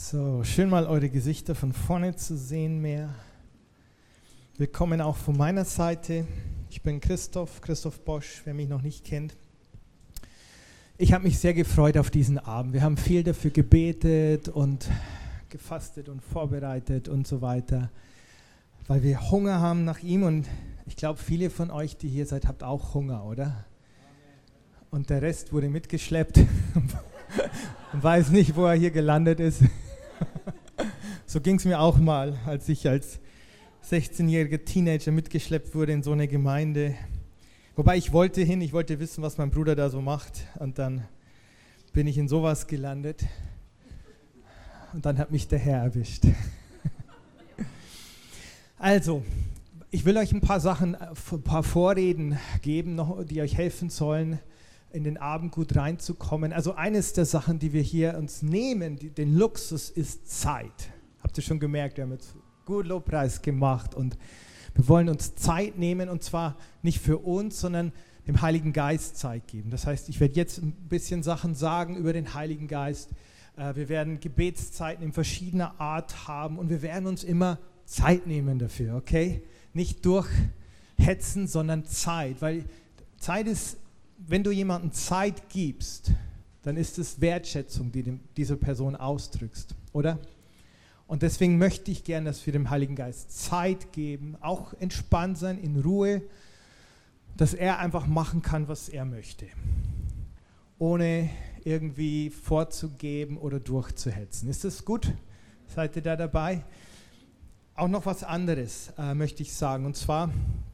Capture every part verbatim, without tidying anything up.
So, schön mal eure Gesichter von vorne zu sehen mehr. Willkommen auch von meiner Seite. Ich bin Christoph, Christoph Bosch, wer mich noch nicht kennt. Ich habe mich sehr gefreut auf diesen Abend. Wir haben viel dafür gebetet und gefastet und vorbereitet und so weiter, weil wir Hunger haben nach ihm und ich glaube, viele von euch, die hier seid, habt auch Hunger, oder? Und der Rest wurde mitgeschleppt und weiß nicht, wo er hier gelandet ist. So ging es mir auch mal, als ich als sechzehnjähriger Teenager mitgeschleppt wurde in so eine Gemeinde. Wobei ich wollte hin, ich wollte wissen, was mein Bruder da so macht. Und dann bin ich in sowas gelandet. Und dann hat mich der Herr erwischt. Also, ich will euch ein paar Sachen, ein paar Vorreden geben, noch, die euch helfen sollen, in den Abend gut reinzukommen. Also eines der Sachen, die wir hier uns nehmen, die, den Luxus, ist Zeit. Habt ihr schon gemerkt, wir haben jetzt gut Lobpreis gemacht und wir wollen uns Zeit nehmen und zwar nicht für uns, sondern dem Heiligen Geist Zeit geben. Das heißt, ich werde jetzt ein bisschen Sachen sagen über den Heiligen Geist. Äh, wir werden Gebetszeiten in verschiedener Art haben und wir werden uns immer Zeit nehmen dafür, okay? Nicht durchhetzen, sondern Zeit, weil Zeit ist, wenn du jemandem Zeit gibst, dann ist es Wertschätzung, die dem, dieser Person ausdrückst, oder? Und deswegen möchte ich gerne, dass wir dem Heiligen Geist Zeit geben, auch entspannt sein, in Ruhe, dass er einfach machen kann, was er möchte, ohne irgendwie vorzugeben oder durchzuhetzen. Ist das gut? Seid ihr da dabei? Auch noch was anderes äh, möchte ich sagen, und zwar,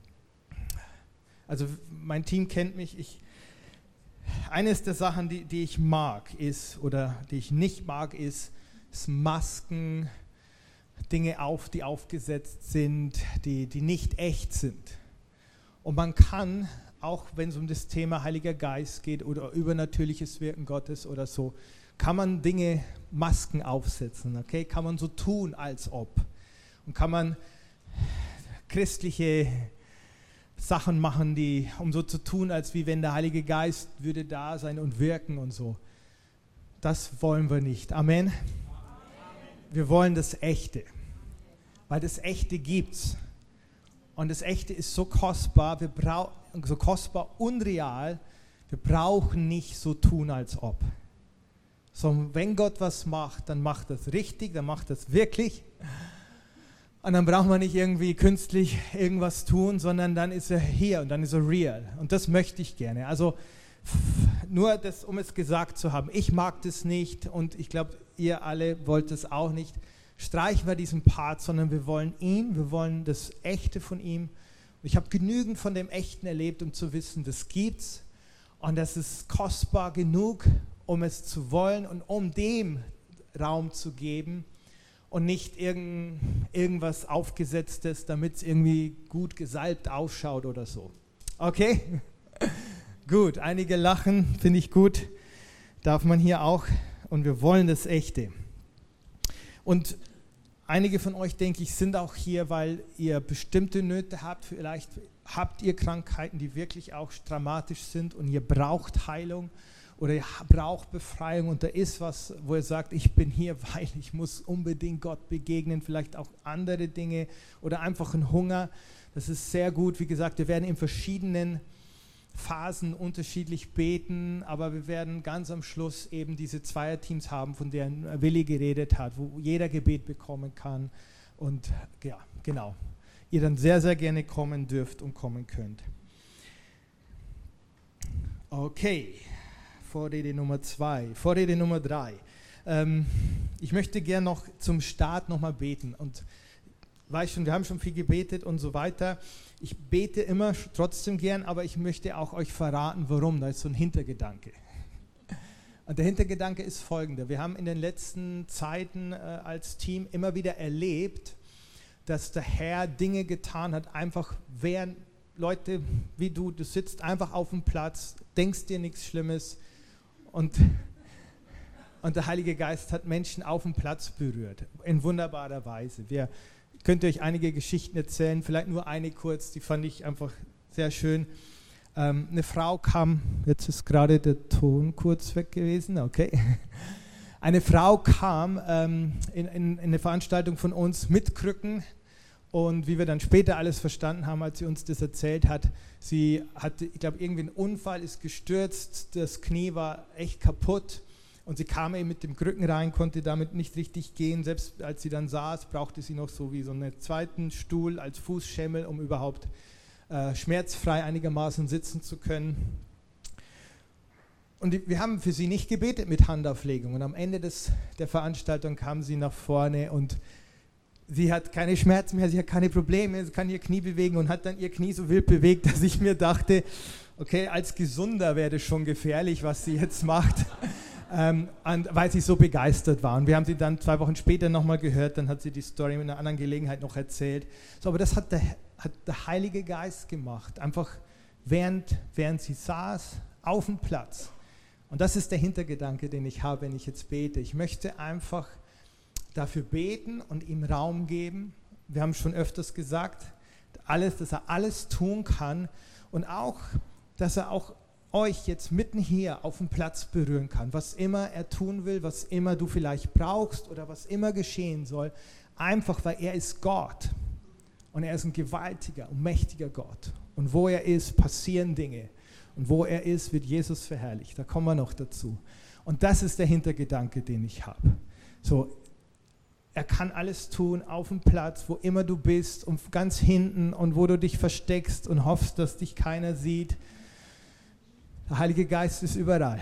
also mein Team kennt mich, ich Eines der Sachen, die, die ich mag, ist, oder die ich nicht mag, ist, ist Masken, Dinge auf, die aufgesetzt sind, die, die nicht echt sind. Und man kann, auch wenn es um das Thema Heiliger Geist geht oder übernatürliches Wirken Gottes oder so, kann man Dinge, Masken aufsetzen, okay? Kann man so tun, als ob. Und kann man christliche Sachen machen, die, um so zu tun, als wie wenn der Heilige Geist würde da sein und wirken und so. Das wollen wir nicht. Amen. Amen. Wir wollen das Echte, weil das Echte gibt's. Und das Echte ist so kostbar, wir brauchen so kostbar unreal. Wir brauchen nicht so tun, als ob. Sondern wenn Gott was macht, dann macht das richtig, dann macht das wirklich. Und dann braucht man nicht irgendwie künstlich irgendwas tun, sondern dann ist er hier und dann ist er real. Und das möchte ich gerne. Also nur das, um es gesagt zu haben. Ich mag das nicht und ich glaube, ihr alle wollt es auch nicht. Streichen wir diesen Part, sondern wir wollen ihn, wir wollen das Echte von ihm. Ich habe genügend von dem Echten erlebt, um zu wissen, das gibt's. Und das ist kostbar genug, um es zu wollen und um dem Raum zu geben. Und nicht irgend, irgendwas Aufgesetztes, damit es irgendwie gut gesalbt ausschaut oder so. Okay? Gut, einige lachen, finde ich gut. Darf man hier auch. Und wir wollen das Echte. Und einige von euch, denke ich, sind auch hier, weil ihr bestimmte Nöte habt. Vielleicht habt ihr Krankheiten, die wirklich auch dramatisch sind und ihr braucht Heilung. Oder ihr braucht Befreiung und da ist was, wo ihr sagt, ich bin hier, weil ich muss unbedingt Gott begegnen, vielleicht auch andere Dinge oder einfach ein Hunger. Das ist sehr gut. Wie gesagt, wir werden in verschiedenen Phasen unterschiedlich beten, aber wir werden ganz am Schluss eben diese Zweierteams haben, von denen Willi geredet hat, wo jeder Gebet bekommen kann. Und ja, genau, ihr dann sehr, sehr gerne kommen dürft und kommen könnt. Okay. Vorrede Nummer zwei, Vorrede Nummer drei. Ähm, ich möchte gerne noch zum Start nochmal beten. Und weiß schon, wir haben schon viel gebetet und so weiter. Ich bete immer trotzdem gern, aber ich möchte auch euch verraten, warum. Da ist so ein Hintergedanke. Und der Hintergedanke ist folgender. Wir haben in den letzten Zeiten äh, als Team immer wieder erlebt, dass der Herr Dinge getan hat, einfach während Leute wie du, du sitzt einfach auf dem Platz, denkst dir nichts Schlimmes, Und, und der Heilige Geist hat Menschen auf dem Platz berührt, in wunderbarer Weise. Wir könnt euch einige Geschichten erzählen, vielleicht nur eine kurz, die fand ich einfach sehr schön. Ähm, eine Frau kam, jetzt ist gerade der Ton kurz weg gewesen, okay. Eine Frau kam ähm, in, in, in eine Veranstaltung von uns mit Krücken und wie wir dann später alles verstanden haben, als sie uns das erzählt hat, sie hatte, ich glaube, irgendwie einen Unfall, ist gestürzt, das Knie war echt kaputt und sie kam eben mit dem Krücken rein, konnte damit nicht richtig gehen. Selbst als sie dann saß, brauchte sie noch so wie so einen zweiten Stuhl als Fußschemmel, um überhaupt äh, schmerzfrei einigermaßen sitzen zu können. Und die, wir haben für sie nicht gebetet mit Handauflegung. Und am Ende des, der Veranstaltung kam sie nach vorne und sie hat keine Schmerzen mehr, sie hat keine Probleme, sie kann ihr Knie bewegen und hat dann ihr Knie so wild bewegt, dass ich mir dachte, okay, als Gesunder wäre das schon gefährlich, was sie jetzt macht, ähm, und weil sie so begeistert war. Und wir haben sie dann zwei Wochen später nochmal gehört, dann hat sie die Story mit einer anderen Gelegenheit noch erzählt. So, aber das hat der, hat der Heilige Geist gemacht, einfach während, während sie saß, auf dem Platz. Und das ist der Hintergedanke, den ich habe, wenn ich jetzt bete. Ich möchte einfach dafür beten und ihm Raum geben. Wir haben schon öfters gesagt, alles, dass er alles tun kann und auch, dass er auch euch jetzt mitten hier auf dem Platz berühren kann. Was immer er tun will, was immer du vielleicht brauchst oder was immer geschehen soll, einfach weil er ist Gott und er ist ein gewaltiger und mächtiger Gott. Und wo er ist, passieren Dinge. Und wo er ist, wird Jesus verherrlicht. Da kommen wir noch dazu. Und das ist der Hintergedanke, den ich habe. So, er kann alles tun auf dem Platz, wo immer du bist und ganz hinten und wo du dich versteckst und hoffst, dass dich keiner sieht. Der Heilige Geist ist überall.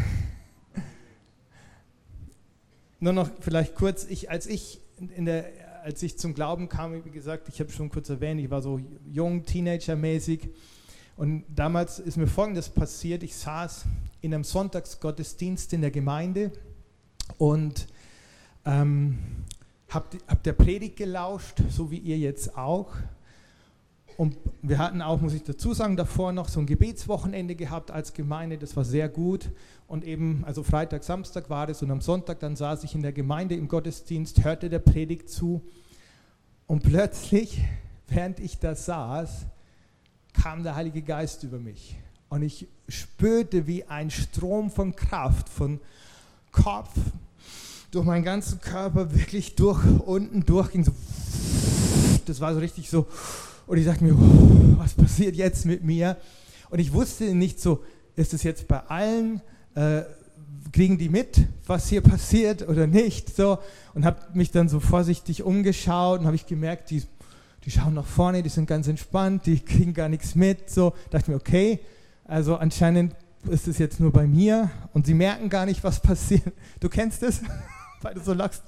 Nur noch vielleicht kurz, ich, als, ich in der, als ich zum Glauben kam, wie gesagt, ich habe schon kurz erwähnt, ich war so jung, Teenager-mäßig. Und damals ist mir Folgendes passiert. Ich saß in einem Sonntagsgottesdienst in der Gemeinde und ähm, habe hab der Predigt gelauscht, so wie ihr jetzt auch. Und wir hatten auch, muss ich dazu sagen, davor noch so ein Gebetswochenende gehabt als Gemeinde. Das war sehr gut. Und eben, also Freitag, Samstag war das und am Sonntag dann saß ich in der Gemeinde im Gottesdienst, hörte der Predigt zu. Und plötzlich, während ich da saß, kam der Heilige Geist über mich und ich spürte, wie ein Strom von Kraft, von Kopf, durch meinen ganzen Körper wirklich durch unten durchging. So, das war so richtig so, und ich dachte mir, was passiert jetzt mit mir? Und ich wusste nicht so, ist es jetzt bei allen, äh, kriegen die mit, was hier passiert oder nicht? So, und habe mich dann so vorsichtig umgeschaut und habe ich gemerkt, die Die schauen nach vorne, die sind ganz entspannt, die kriegen gar nichts mit. So dachte ich mir, okay, also anscheinend ist es jetzt nur bei mir und sie merken gar nicht, was passiert. Du kennst es, weil du so lachst.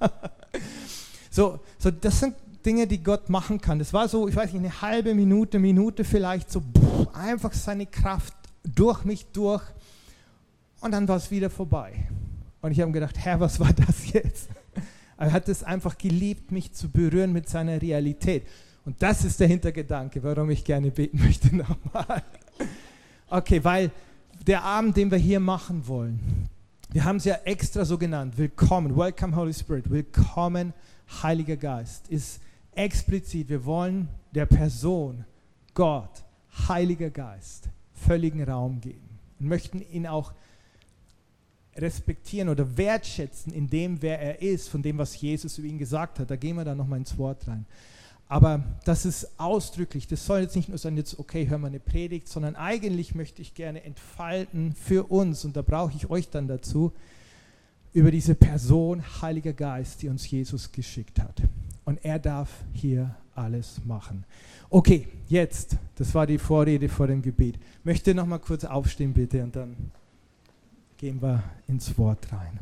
so, so, das sind Dinge, die Gott machen kann. Das war so, ich weiß nicht, eine halbe Minute, Minute vielleicht, so pff, einfach seine Kraft durch mich durch und dann war es wieder vorbei. Und ich habe mir gedacht, Herr, was war das jetzt? Er hat es einfach geliebt, mich zu berühren mit seiner Realität. Und das ist der Hintergedanke, warum ich gerne beten möchte nochmal. Okay, weil der Abend, den wir hier machen wollen, wir haben es ja extra so genannt, willkommen, welcome Holy Spirit, willkommen Heiliger Geist, ist explizit, wir wollen der Person, Gott, Heiliger Geist, völligen Raum geben und möchten ihn auch respektieren oder wertschätzen in dem, wer er ist, von dem, was Jesus über ihn gesagt hat. Da gehen wir dann nochmal ins Wort rein. Aber das ist ausdrücklich, das soll jetzt nicht nur sein, jetzt okay, hören wir eine Predigt, sondern eigentlich möchte ich gerne entfalten für uns, und da brauche ich euch dann dazu, über diese Person, Heiliger Geist, die uns Jesus geschickt hat. Und er darf hier alles machen. Okay, jetzt, das war die Vorrede vor dem Gebet. Möchte noch mal kurz aufstehen, bitte, und dann gehen wir ins Wort rein.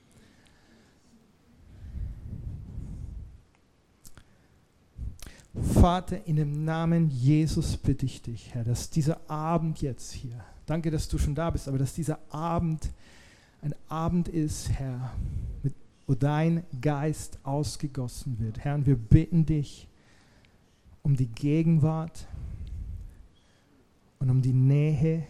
Vater, in dem Namen Jesus bitte ich dich, Herr, dass dieser Abend jetzt hier, danke, dass du schon da bist, aber dass dieser Abend ein Abend ist, Herr, mit, wo dein Geist ausgegossen wird. Herr, und wir bitten dich um die Gegenwart und um die Nähe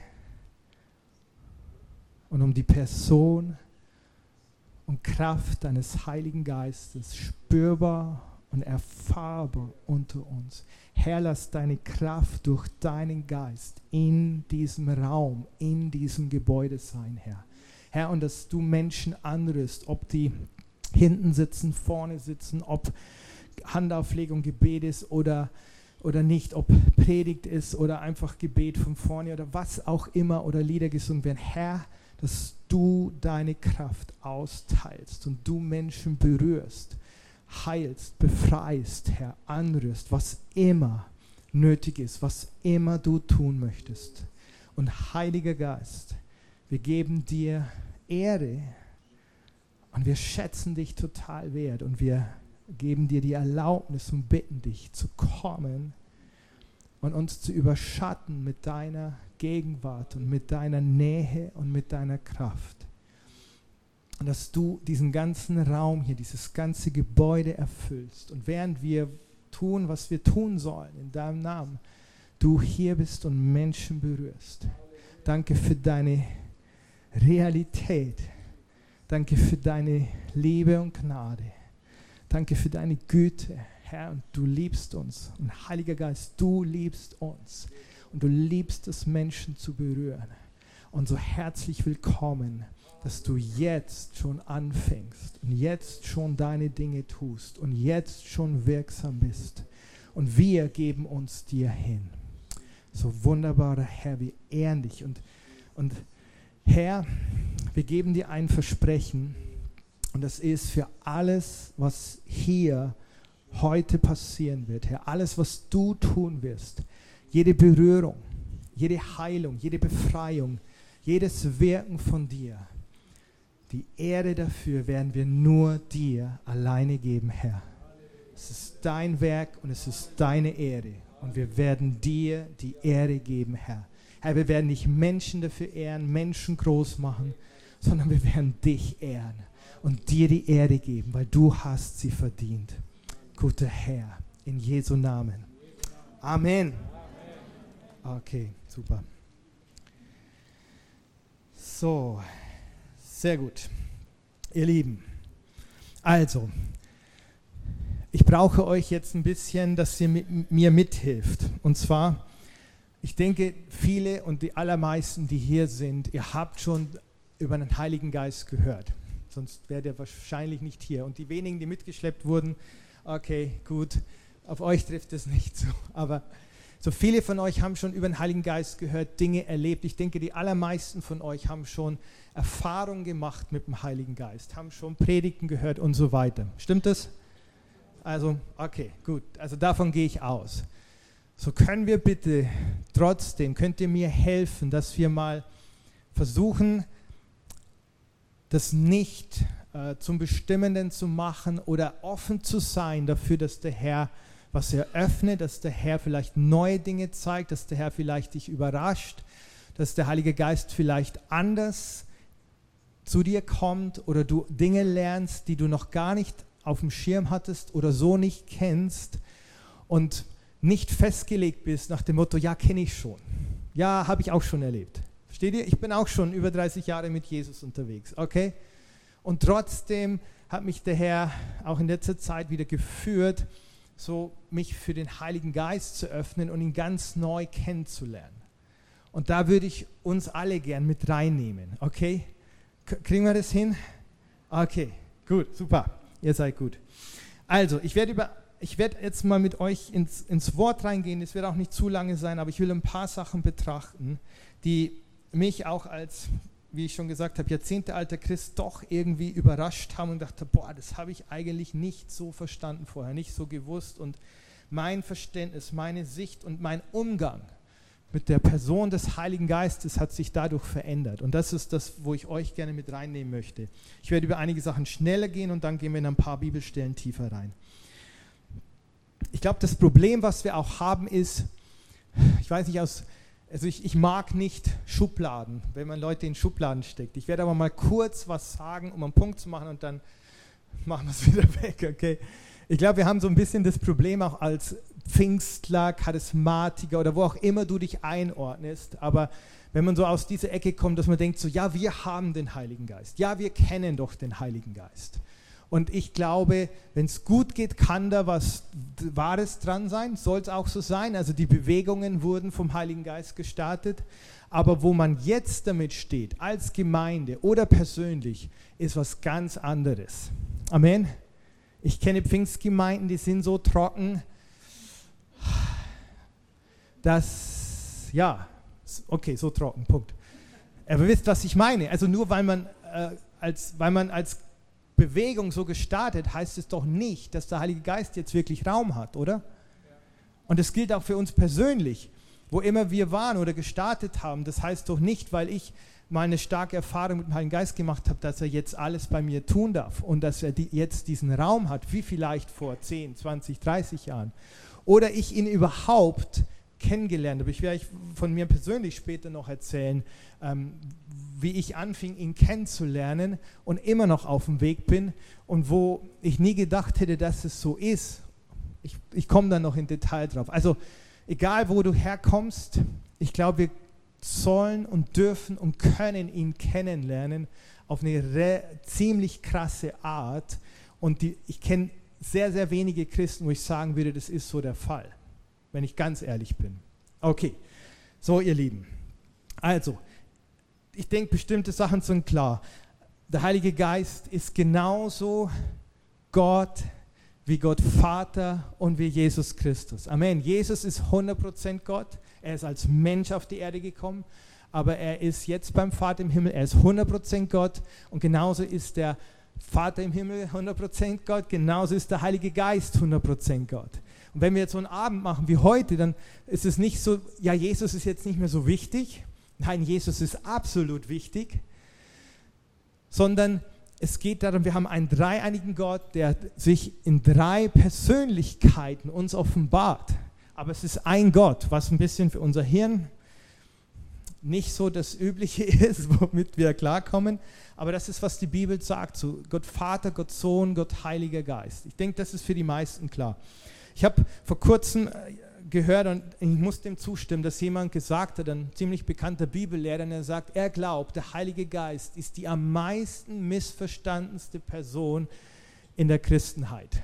und um die Person und Kraft deines Heiligen Geistes spürbar und erfahrbar unter uns. Herr, lass deine Kraft durch deinen Geist in diesem Raum, in diesem Gebäude sein, Herr. Herr, und dass du Menschen anrührst, ob die hinten sitzen, vorne sitzen, ob Handauflegung, Gebet ist oder, oder nicht, ob Predigt ist oder einfach Gebet von vorne oder was auch immer oder Lieder gesungen werden. Herr, dass du deine Kraft austeilst und du Menschen berührst, heilst, befreist, Herr, anrührst, was immer nötig ist, was immer du tun möchtest. Und Heiliger Geist, wir geben dir Ehre und wir schätzen dich total wert und wir geben dir die Erlaubnis und bitten dich zu kommen und uns zu überschatten mit deiner Gegenwart und mit deiner Nähe und mit deiner Kraft. Und dass du diesen ganzen Raum hier, dieses ganze Gebäude erfüllst. Und während wir tun, was wir tun sollen, in deinem Namen, du hier bist und Menschen berührst. Danke für deine Realität. Danke für deine Liebe und Gnade. Danke für deine Güte, Herr, und du liebst uns. Und Heiliger Geist, du liebst uns. Und du liebst es, Menschen zu berühren. Und so herzlich willkommen, dass du jetzt schon anfängst und jetzt schon deine Dinge tust und jetzt schon wirksam bist. Und wir geben uns dir hin. So wunderbarer Herr, wir ehren dich. Und, und Herr, wir geben dir ein Versprechen. Und das ist für alles, was hier heute passieren wird, Herr, alles, was du tun wirst, jede Berührung, jede Heilung, jede Befreiung, jedes Wirken von dir, die Ehre dafür werden wir nur dir alleine geben, Herr. Es ist dein Werk und es ist deine Ehre und wir werden dir die Ehre geben, Herr. Herr, wir werden nicht Menschen dafür ehren, Menschen groß machen, sondern wir werden dich ehren und dir die Ehre geben, weil du hast sie verdient. Guter Herr, in Jesu Namen. Amen. Okay, super. So, sehr gut. Ihr Lieben, also, ich brauche euch jetzt ein bisschen, dass ihr mit mir mithilft. Und zwar, ich denke, viele und die allermeisten, die hier sind, ihr habt schon über den Heiligen Geist gehört. Sonst wärt ihr wahrscheinlich nicht hier. Und die wenigen, die mitgeschleppt wurden, okay, gut, auf euch trifft es nicht so. Aber so viele von euch haben schon über den Heiligen Geist gehört, Dinge erlebt. Ich denke, die allermeisten von euch haben schon Erfahrungen gemacht mit dem Heiligen Geist, haben schon Predigten gehört und so weiter. Stimmt das? Also, okay, gut. Also davon gehe ich aus. So können wir bitte trotzdem, könnt ihr mir helfen, dass wir mal versuchen, das nicht äh, zum Bestimmenden zu machen oder offen zu sein dafür, dass der Herr was eröffnet, dass der Herr vielleicht neue Dinge zeigt, dass der Herr vielleicht dich überrascht, dass der Heilige Geist vielleicht anders zu dir kommt oder du Dinge lernst, die du noch gar nicht auf dem Schirm hattest oder so nicht kennst und nicht festgelegt bist nach dem Motto, ja, kenne ich schon. Ja, habe ich auch schon erlebt. Versteht ihr? Ich bin auch schon über dreißig Jahre mit Jesus unterwegs, okay? Und trotzdem hat mich der Herr auch in letzter Zeit wieder geführt, so mich für den Heiligen Geist zu öffnen und ihn ganz neu kennenzulernen. Und da würde ich uns alle gern mit reinnehmen, okay? K- kriegen wir das hin? Okay, gut, super, ihr seid gut. Also, ich werde über, ich werde jetzt mal mit euch ins, ins Wort reingehen, es wird auch nicht zu lange sein, aber ich will ein paar Sachen betrachten, die mich auch als, wie ich schon gesagt habe, jahrzehntealter Christ doch irgendwie überrascht haben und dachte, boah, das habe ich eigentlich nicht so verstanden vorher, nicht so gewusst. Und mein Verständnis, meine Sicht und mein Umgang mit der Person des Heiligen Geistes hat sich dadurch verändert. Und das ist das, wo ich euch gerne mit reinnehmen möchte. Ich werde über einige Sachen schneller gehen und dann gehen wir in ein paar Bibelstellen tiefer rein. Ich glaube, das Problem, was wir auch haben, ist, ich weiß nicht, aus Also ich, ich mag nicht Schubladen, wenn man Leute in Schubladen steckt. Ich werde aber mal kurz was sagen, um einen Punkt zu machen und dann machen wir es wieder weg, okay? Ich glaube, wir haben so ein bisschen das Problem auch als Pfingstler, Charismatiker oder wo auch immer du dich einordnest. Aber wenn man so aus dieser Ecke kommt, dass man denkt so, ja, wir haben den Heiligen Geist. Ja, wir kennen doch den Heiligen Geist. Und ich glaube, wenn es gut geht, kann da was Wahres dran sein, soll es auch so sein. Also die Bewegungen wurden vom Heiligen Geist gestartet. Aber wo man jetzt damit steht, als Gemeinde oder persönlich, ist was ganz anderes. Amen. Ich kenne Pfingstgemeinden, die sind so trocken, dass, ja, okay, so trocken, Punkt. Aber wisst, was ich meine? Also nur weil man, äh, als, weil man als Bewegung so gestartet, heißt es doch nicht, dass der Heilige Geist jetzt wirklich Raum hat, oder? Ja. Und das gilt auch für uns persönlich, wo immer wir waren oder gestartet haben. Das heißt doch nicht, weil ich mal eine starke Erfahrung mit dem Heiligen Geist gemacht habe, dass er jetzt alles bei mir tun darf und dass er die, jetzt diesen Raum hat, wie vielleicht vor zehn, zwanzig, dreißig Jahren. Oder ich ihn überhaupt kennengelernt habe. Ich werde von mir persönlich später noch erzählen, ähm, wie ich anfing, ihn kennenzulernen und immer noch auf dem Weg bin und wo ich nie gedacht hätte, dass es so ist. Ich, ich komme da noch in Detail drauf. Also egal, wo du herkommst, ich glaube, wir sollen und dürfen und können ihn kennenlernen auf eine re- ziemlich krasse Art. Und die, ich kenne sehr, sehr wenige Christen, wo ich sagen würde, das ist so der Fall, wenn ich ganz ehrlich bin. Okay, so ihr Lieben. Also, ich denke, bestimmte Sachen sind klar. Der Heilige Geist ist genauso Gott wie Gott Vater und wie Jesus Christus. Amen. Jesus ist hundert Prozent Gott. Er ist als Mensch auf die Erde gekommen, aber er ist jetzt beim Vater im Himmel. Er ist hundert Prozent Gott und genauso ist der Vater im Himmel hundert Prozent Gott, genauso ist der Heilige Geist hundert Prozent Gott. Und wenn wir jetzt so einen Abend machen wie heute, dann ist es nicht so, ja, Jesus ist jetzt nicht mehr so wichtig. Nein, Jesus ist absolut wichtig, sondern es geht darum, wir haben einen dreieinigen Gott, der sich in drei Persönlichkeiten uns offenbart. Aber es ist ein Gott, was ein bisschen für unser Hirn nicht so das Übliche ist, womit wir klarkommen. Aber das ist, was die Bibel sagt, so Gott Vater, Gott Sohn, Gott Heiliger Geist. Ich denke, das ist für die meisten klar. Ich habe vor kurzem gehört und ich muss dem zustimmen, dass jemand gesagt hat, ein ziemlich bekannter Bibellehrer, der sagt, er glaubt, der Heilige Geist ist die am meisten missverstandenste Person in der Christenheit.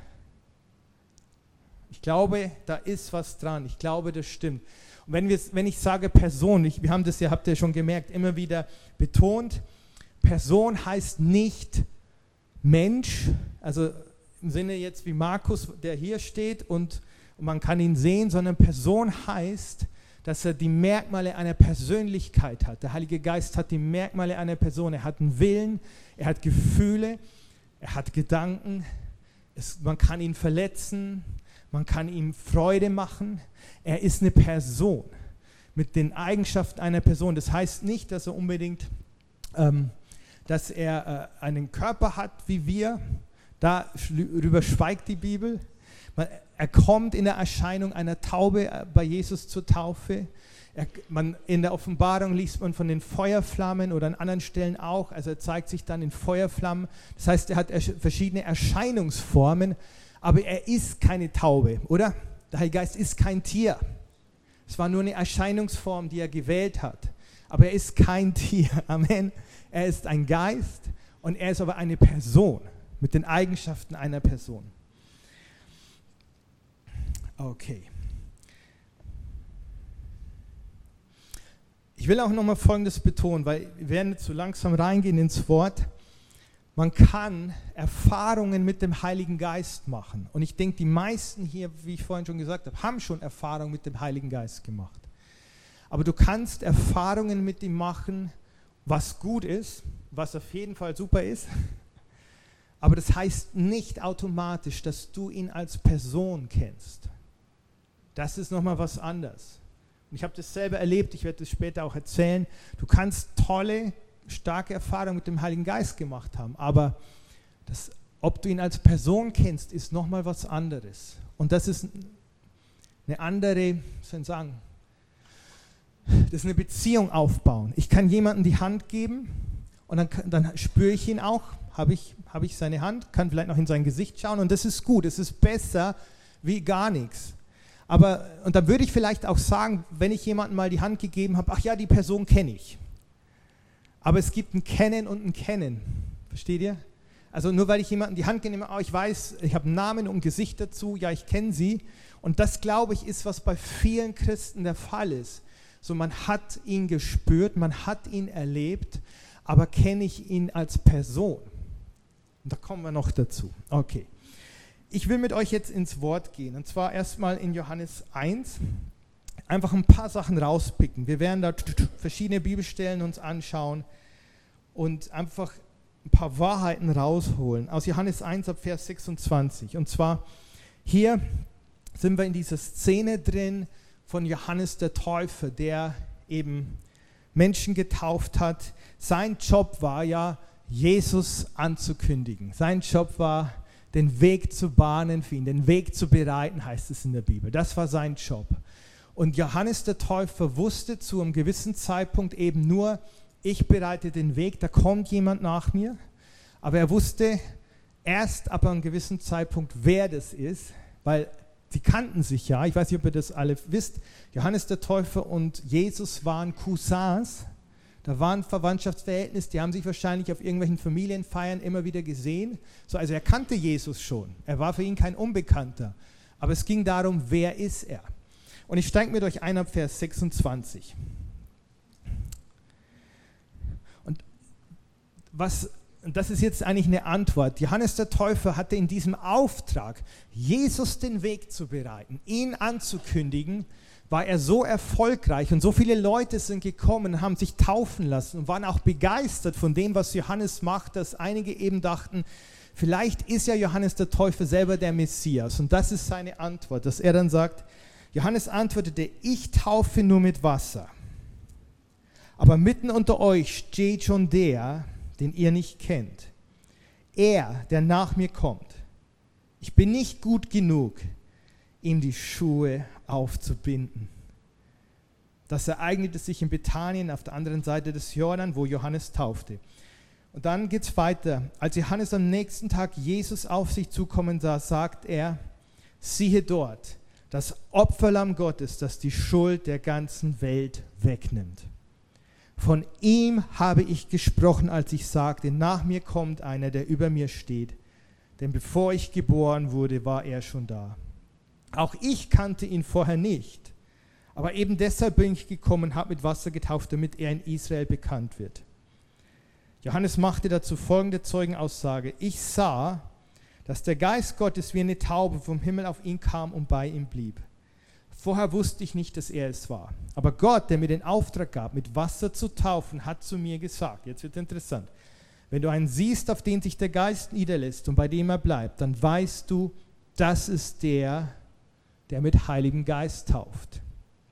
Ich glaube, da ist was dran. Ich glaube, das stimmt. Und wenn, wenn ich sage Person, ich, wir haben das ja, habt ihr schon gemerkt, immer wieder betont, Person heißt nicht Mensch, also im Sinne jetzt wie Markus, der hier steht und, und man kann ihn sehen, sondern Person heißt, dass er die Merkmale einer Persönlichkeit hat. Der Heilige Geist hat die Merkmale einer Person. Er hat einen Willen, er hat Gefühle, er hat Gedanken. Es, man kann ihn verletzen, man kann ihm Freude machen. Er ist eine Person mit den Eigenschaften einer Person. Das heißt nicht, dass er unbedingt, ähm, dass er äh, einen Körper hat wie wir. Darüber schweigt die Bibel. Man, er kommt in der Erscheinung einer Taube bei Jesus zur Taufe. Er, man, in der Offenbarung liest man von den Feuerflammen oder an anderen Stellen auch. Also er zeigt sich dann in Feuerflammen. Das heißt, er hat er, verschiedene Erscheinungsformen, aber er ist keine Taube, oder? Der Heilige Geist ist kein Tier. Es war nur eine Erscheinungsform, die er gewählt hat. Aber er ist kein Tier. Amen. Er ist ein Geist und er ist aber eine Person mit den Eigenschaften einer Person. Okay. Ich will auch nochmal Folgendes betonen, weil wir werden jetzt so langsam reingehen ins Wort. Man kann Erfahrungen mit dem Heiligen Geist machen. Und ich denke, die meisten hier, wie ich vorhin schon gesagt habe, haben schon Erfahrungen mit dem Heiligen Geist gemacht. Aber du kannst Erfahrungen mit ihm machen, was gut ist, was auf jeden Fall super ist. Aber das heißt nicht automatisch, dass du ihn als Person kennst. Das ist nochmal was anderes. Und ich habe das selber erlebt, ich werde das später auch erzählen. Du kannst tolle, starke Erfahrungen mit dem Heiligen Geist gemacht haben, aber das, ob du ihn als Person kennst, ist nochmal was anderes. Und das ist eine andere, wie soll ich sagen, das ist eine Beziehung aufbauen. Ich kann jemandem die Hand geben und dann, dann spüre ich ihn auch, habe ich, habe ich seine Hand, kann vielleicht noch in sein Gesicht schauen und das ist gut, es ist besser wie gar nichts. Aber, und dann würde ich vielleicht auch sagen, wenn ich jemandem mal die Hand gegeben habe, ach ja, die Person kenne ich. Aber es gibt ein Kennen und ein Kennen. Versteht ihr? Also nur weil ich jemanden die Hand nehme, oh, ich weiß, ich habe Namen und Gesicht dazu, ja, ich kenne sie. Und das, glaube ich, ist, was bei vielen Christen der Fall ist. So, man hat ihn gespürt, man hat ihn erlebt, aber kenne ich ihn als Person? Und da kommen wir noch dazu. Okay. Ich will mit euch jetzt ins Wort gehen, und zwar erstmal in Johannes eins. Einfach ein paar Sachen rauspicken. Wir werden da verschiedene Bibelstellen uns anschauen und einfach ein paar Wahrheiten rausholen. Aus Johannes eins ab Vers sechsundzwanzig. Und zwar hier sind wir in dieser Szene drin von Johannes der Täufer, der eben Menschen getauft hat. Sein Job war ja, Jesus anzukündigen. Sein Job war, den Weg zu bahnen für ihn, den Weg zu bereiten, heißt es in der Bibel. Das war sein Job. Und Johannes der Täufer wusste zu einem gewissen Zeitpunkt eben nur, ich bereite den Weg, da kommt jemand nach mir. Aber er wusste erst ab einem gewissen Zeitpunkt, wer das ist, weil sie kannten sich ja. Ich weiß nicht, ob ihr das alle wisst. Johannes der Täufer und Jesus waren Cousins. Da war ein Verwandtschaftsverhältnis, die haben sich wahrscheinlich auf irgendwelchen Familienfeiern immer wieder gesehen. So, also er kannte Jesus schon. Er war für ihn kein Unbekannter. Aber es ging darum, wer ist er? Und ich steige mit euch ein ab Vers sechsundzwanzig. Und was, das ist jetzt eigentlich eine Antwort. Johannes der Täufer hatte in diesem Auftrag, Jesus den Weg zu bereiten, ihn anzukündigen, war er so erfolgreich und so viele Leute sind gekommen, haben sich taufen lassen und waren auch begeistert von dem, was Johannes macht, dass einige eben dachten, vielleicht ist ja Johannes der Täufer selber der Messias. Und das ist seine Antwort, dass er dann sagt, Johannes antwortete, ich taufe nur mit Wasser. Aber mitten unter euch steht schon der, den ihr nicht kennt. Er, der nach mir kommt. Ich bin nicht gut genug, ihm die Schuhe aufzubinden. Das ereignete sich in Bethanien auf der anderen Seite des Jordan, wo Johannes taufte. Und dann geht es weiter. Als Johannes am nächsten Tag Jesus auf sich zukommen sah, sagt er, siehe dort, das Opferlamm Gottes, das die Schuld der ganzen Welt wegnimmt. Von ihm habe ich gesprochen, als ich sagte, nach mir kommt einer, der über mir steht. Denn bevor ich geboren wurde, war er schon da. Auch ich kannte ihn vorher nicht. Aber eben deshalb bin ich gekommen, habe mit Wasser getauft, damit er in Israel bekannt wird. Johannes machte dazu folgende Zeugenaussage. Ich sah, dass der Geist Gottes wie eine Taube vom Himmel auf ihn kam und bei ihm blieb. Vorher wusste ich nicht, dass er es war. Aber Gott, der mir den Auftrag gab, mit Wasser zu taufen, hat zu mir gesagt, jetzt wird es interessant, wenn du einen siehst, auf den sich der Geist niederlässt und bei dem er bleibt, dann weißt du, das ist der, der mit Heiligem Geist tauft.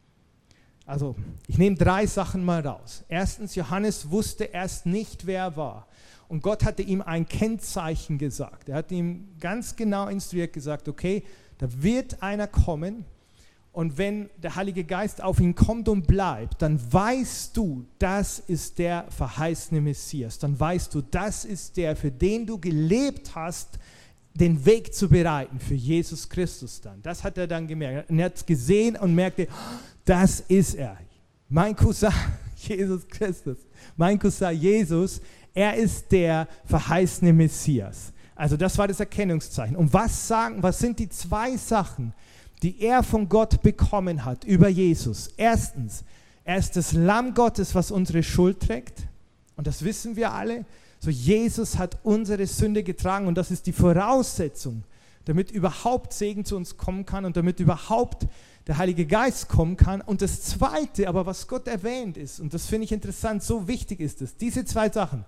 Also, ich nehme drei Sachen mal raus. Erstens, Johannes wusste erst nicht, wer er war. Und Gott hatte ihm ein Kennzeichen gesagt. Er hat ihm ganz genau instruiert gesagt, okay, da wird einer kommen und wenn der Heilige Geist auf ihn kommt und bleibt, dann weißt du, das ist der verheißene Messias. Dann weißt du, das ist der, für den du gelebt hast, den Weg zu bereiten für Jesus Christus dann. Das hat er dann gemerkt. Und er hat es gesehen und merkte, das ist er. Mein Cousin, Jesus Christus. Mein Cousin, Jesus, er ist der verheißene Messias. Also das war das Erkennungszeichen. Und was sagen, was sind die zwei Sachen, die er von Gott bekommen hat über Jesus? Erstens, er ist das Lamm Gottes, was unsere Schuld trägt. Und das wissen wir alle. So, Jesus hat unsere Sünde getragen und das ist die Voraussetzung, damit überhaupt Segen zu uns kommen kann und damit überhaupt der Heilige Geist kommen kann. Und das Zweite, aber was Gott erwähnt ist, und das finde ich interessant, so wichtig ist es, diese zwei Sachen,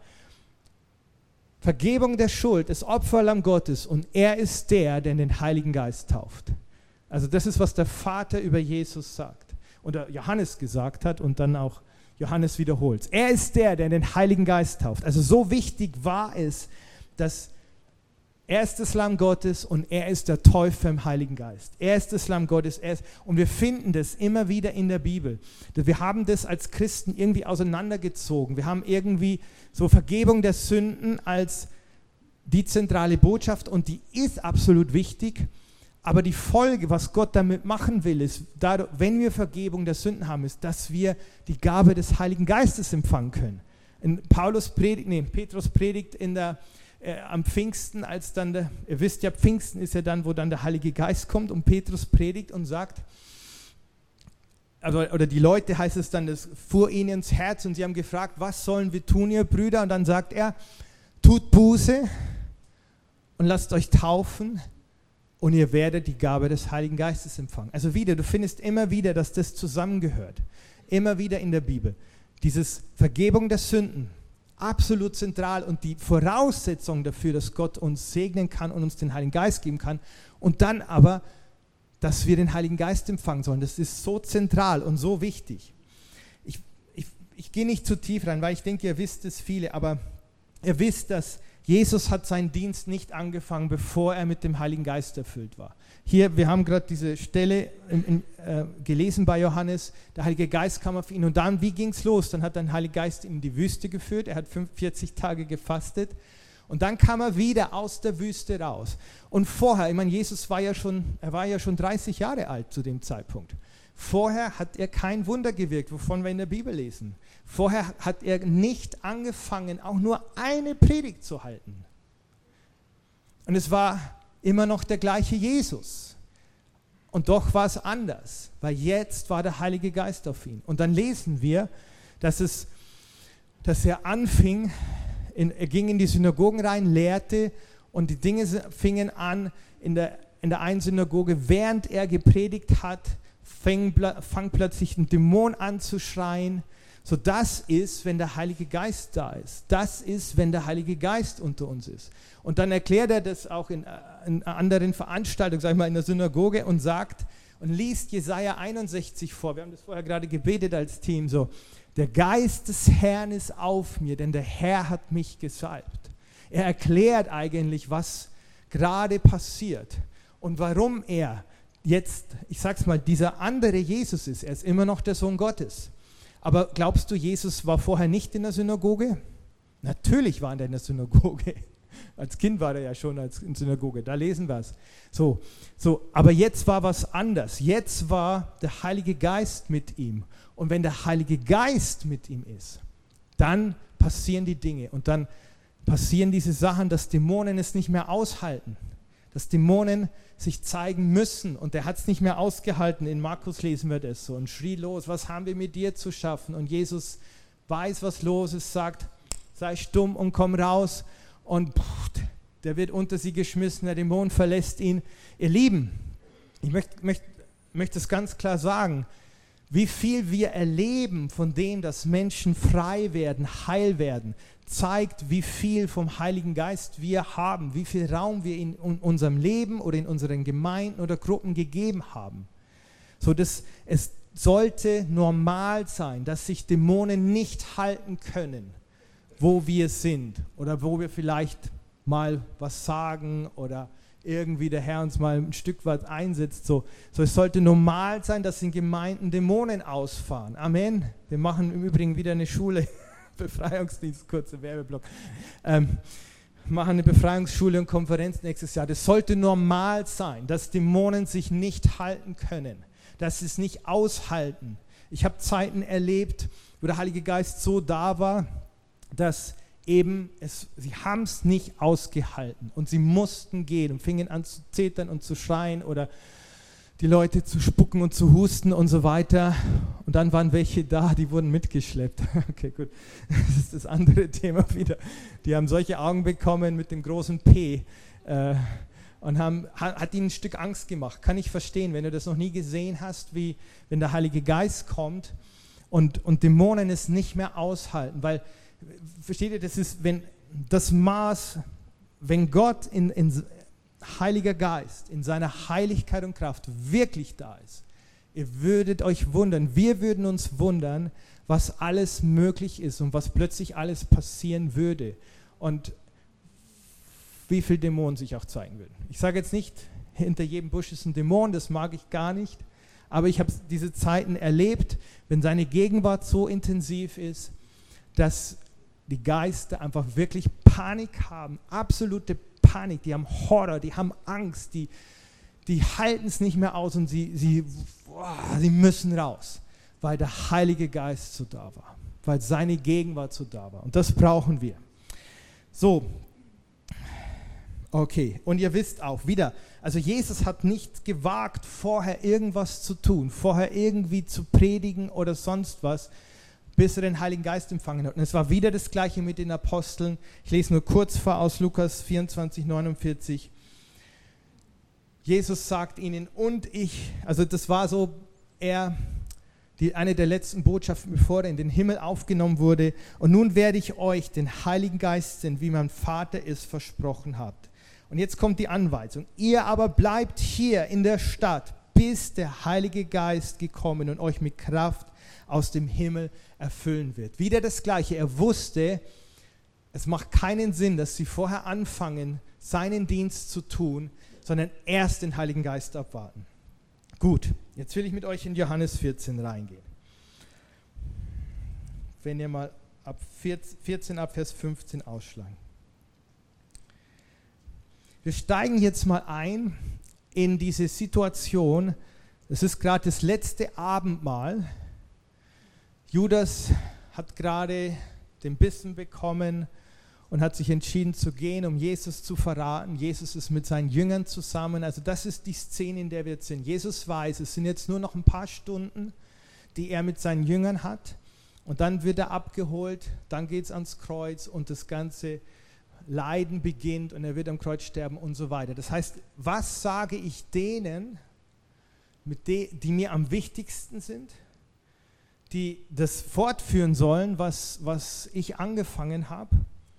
Vergebung der Schuld, das Opferlamm Gottes und er ist der, der den Heiligen Geist tauft. Also das ist, was der Vater über Jesus sagt oder Johannes gesagt hat und dann auch Johannes wiederholt. Er ist der, der den Heiligen Geist tauft. Also so wichtig war es, dass er ist das Lamm Gottes und er ist der Täufer im Heiligen Geist. Er ist das Lamm Gottes. Er ist, und wir finden das immer wieder in der Bibel. Wir haben das als Christen irgendwie auseinandergezogen. Wir haben irgendwie so Vergebung der Sünden als die zentrale Botschaft und die ist absolut wichtig. Aber die Folge, was Gott damit machen will, ist, dadurch, wenn wir Vergebung der Sünden haben, ist, dass wir die Gabe des Heiligen Geistes empfangen können. In Paulus predigt, nee, Petrus predigt in der äh, am Pfingsten, als dann, der, ihr wisst ja, Pfingsten ist ja dann, wo dann der Heilige Geist kommt und Petrus predigt und sagt, also, oder die Leute, heißt es dann, das fuhr ihnen ins Herz und sie haben gefragt, was sollen wir tun, ihr Brüder? Und dann sagt er, tut Buße und lasst euch taufen und ihr werdet die Gabe des Heiligen Geistes empfangen. Also wieder, du findest immer wieder, dass das zusammengehört. Immer wieder in der Bibel. Dieses Vergebung der Sünden, absolut zentral und die Voraussetzung dafür, dass Gott uns segnen kann und uns den Heiligen Geist geben kann. Und dann aber, dass wir den Heiligen Geist empfangen sollen. Das ist so zentral und so wichtig. Ich, ich, ich gehe nicht zu tief rein, weil ich denke, ihr wisst es viele, aber ihr wisst, dass Jesus hat seinen Dienst nicht angefangen, bevor er mit dem Heiligen Geist erfüllt war. Hier, wir haben gerade diese Stelle in, in, äh, gelesen bei Johannes, der Heilige Geist kam auf ihn und dann, wie ging es los? Dann hat der Heilige Geist ihn in die Wüste geführt, er hat vierzig Tage gefastet und dann kam er wieder aus der Wüste raus. Und vorher, ich meine, Jesus war ja schon, er war ja schon dreißig Jahre alt zu dem Zeitpunkt. Vorher hat er kein Wunder gewirkt, wovon wir in der Bibel lesen. Vorher hat er nicht angefangen, auch nur eine Predigt zu halten. Und es war immer noch der gleiche Jesus. Und doch war es anders, weil jetzt war der Heilige Geist auf ihn. Und dann lesen wir, dass, es, dass er anfing, in, er ging in die Synagogen rein, lehrte und die Dinge fingen an in der, in der einen Synagoge, während er gepredigt hat, fang, fang plötzlich ein Dämon an zu schreien. So, das ist, wenn der Heilige Geist da ist. Das ist, wenn der Heilige Geist unter uns ist. Und dann erklärt er das auch in, in anderen Veranstaltungen, sag ich mal, in der Synagoge und sagt und liest Jesaja einundsechzig vor. Wir haben das vorher gerade gebetet als Team. So, der Geist des Herrn ist auf mir, denn der Herr hat mich gesalbt. Er erklärt eigentlich, was gerade passiert und warum er jetzt, ich sag's mal, dieser andere Jesus ist. Er ist immer noch der Sohn Gottes. Aber glaubst du, Jesus war vorher nicht in der Synagoge? Natürlich war er in der Synagoge. Als Kind war er ja schon als in der Synagoge, da lesen wir es. So, so, aber jetzt war was anders. Jetzt war der Heilige Geist mit ihm. Und wenn der Heilige Geist mit ihm ist, dann passieren die Dinge. Und dann passieren diese Sachen, dass Dämonen es nicht mehr aushalten. Dass Dämonen sich zeigen müssen. Und er hat es nicht mehr ausgehalten. In Markus lesen wir das so und schrie los, was haben wir mit dir zu schaffen? Und Jesus weiß, was los ist, sagt, sei stumm und komm raus. Und pff, der wird unter sie geschmissen, der Dämon verlässt ihn. Ihr Lieben, ich möchte, möchte, möchte es ganz klar sagen, wie viel wir erleben von dem, dass Menschen frei werden, heil werden, zeigt, wie viel vom Heiligen Geist wir haben, wie viel Raum wir in unserem Leben oder in unseren Gemeinden oder Gruppen gegeben haben. So dass es sollte normal sein, dass sich Dämonen nicht halten können, wo wir sind oder wo wir vielleicht mal was sagen oder irgendwie der Herr uns mal ein Stück weit einsetzt. So, so es sollte normal sein, dass in Gemeinden Dämonen ausfahren. Amen. Wir machen im Übrigen wieder eine Schule, Befreiungsdienst, kurzer Werbeblock. Ähm, machen eine Befreiungsschule und Konferenz nächstes Jahr. Das sollte normal sein, dass Dämonen sich nicht halten können, dass sie es nicht aushalten. Ich habe Zeiten erlebt, wo der Heilige Geist so da war, dass eben, es, sie haben es nicht ausgehalten und sie mussten gehen und fingen an zu zetern und zu schreien oder die Leute zu spucken und zu husten und so weiter. Und dann waren welche da, die wurden mitgeschleppt. Okay, gut, das ist das andere Thema wieder. Die haben solche Augen bekommen mit dem großen P äh, und haben, hat ihnen ein Stück Angst gemacht. Kann ich verstehen, wenn du das noch nie gesehen hast, wie wenn der Heilige Geist kommt und, und Dämonen es nicht mehr aushalten, weil versteht ihr, das ist, wenn das Maß, wenn Gott in, in Heiliger Geist, in seiner Heiligkeit und Kraft wirklich da ist, ihr würdet euch wundern, wir würden uns wundern, was alles möglich ist und was plötzlich alles passieren würde und wie viele Dämonen sich auch zeigen würden. Ich sage jetzt nicht, hinter jedem Busch ist ein Dämon, das mag ich gar nicht, aber ich habe diese Zeiten erlebt, wenn seine Gegenwart so intensiv ist, dass die Geister einfach wirklich Panik haben, absolute Panik, die haben Horror, die haben Angst, die, die halten es nicht mehr aus und sie, sie, boah, sie müssen raus, weil der Heilige Geist so da war, weil seine Gegenwart so da war und das brauchen wir. So, Okay, und ihr wisst auch wieder, also Jesus hat nicht gewagt, vorher irgendwas zu tun, vorher irgendwie zu predigen oder sonst was, bis er den Heiligen Geist empfangen hat. Und es war wieder das Gleiche mit den Aposteln. Ich lese nur kurz vor aus Lukas vierundzwanzig, neunundvierzig. Jesus sagt ihnen, und ich, also das war so, er, die, eine der letzten Botschaften, bevor er in den Himmel aufgenommen wurde. Und nun werde ich euch den Heiligen Geist senden, wie mein Vater es versprochen hat. Und jetzt kommt die Anweisung. Ihr aber bleibt hier in der Stadt, bis der Heilige Geist gekommen und euch mit Kraft aus dem Himmel erfüllen wird. Wieder das Gleiche. Er wusste, es macht keinen Sinn, dass sie vorher anfangen, seinen Dienst zu tun, sondern erst den Heiligen Geist abwarten. Gut, jetzt will ich mit euch in Johannes vierzehn reingehen. Wenn ihr mal ab vierzehn, ab Vers fünfzehn ausschlagen. Wir steigen jetzt mal ein in diese Situation. Es ist gerade das letzte Abendmahl. Judas hat gerade den Bissen bekommen und hat sich entschieden zu gehen, um Jesus zu verraten. Jesus ist mit seinen Jüngern zusammen. Also das ist die Szene, in der wir jetzt sind. Jesus weiß, es sind jetzt nur noch ein paar Stunden, die er mit seinen Jüngern hat. Und dann wird er abgeholt, dann geht es ans Kreuz und das ganze Leiden beginnt und er wird am Kreuz sterben und so weiter. Das heißt, was sage ich denen, mit de, die mir am wichtigsten sind, die das fortführen sollen, was, was ich angefangen habe?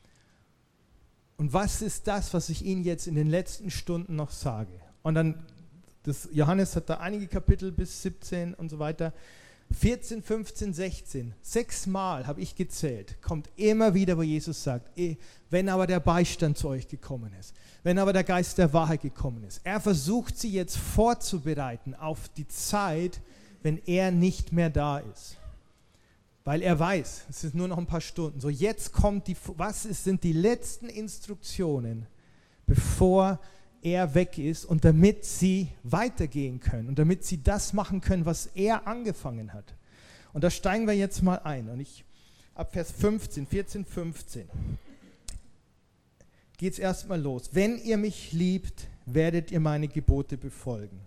Und was ist das, was ich Ihnen jetzt in den letzten Stunden noch sage? Und dann, das, Johannes hat da einige Kapitel bis siebzehn und so weiter. vierzehn, fünfzehn, sechzehn, sechsmal habe ich gezählt, kommt immer wieder, wo Jesus sagt, wenn aber der Beistand zu euch gekommen ist, wenn aber der Geist der Wahrheit gekommen ist. Er versucht sie jetzt vorzubereiten auf die Zeit, wenn er nicht mehr da ist. Weil er weiß, es sind nur noch ein paar Stunden. So, jetzt kommt die, was ist, sind die letzten Instruktionen, bevor er weg ist und damit sie weitergehen können und damit sie das machen können, was er angefangen hat. Und da steigen wir jetzt mal ein. Und ich, ab Vers fünfzehn, vierzehn, fünfzehn, geht es erstmal los. Wenn ihr mich liebt, werdet ihr meine Gebote befolgen.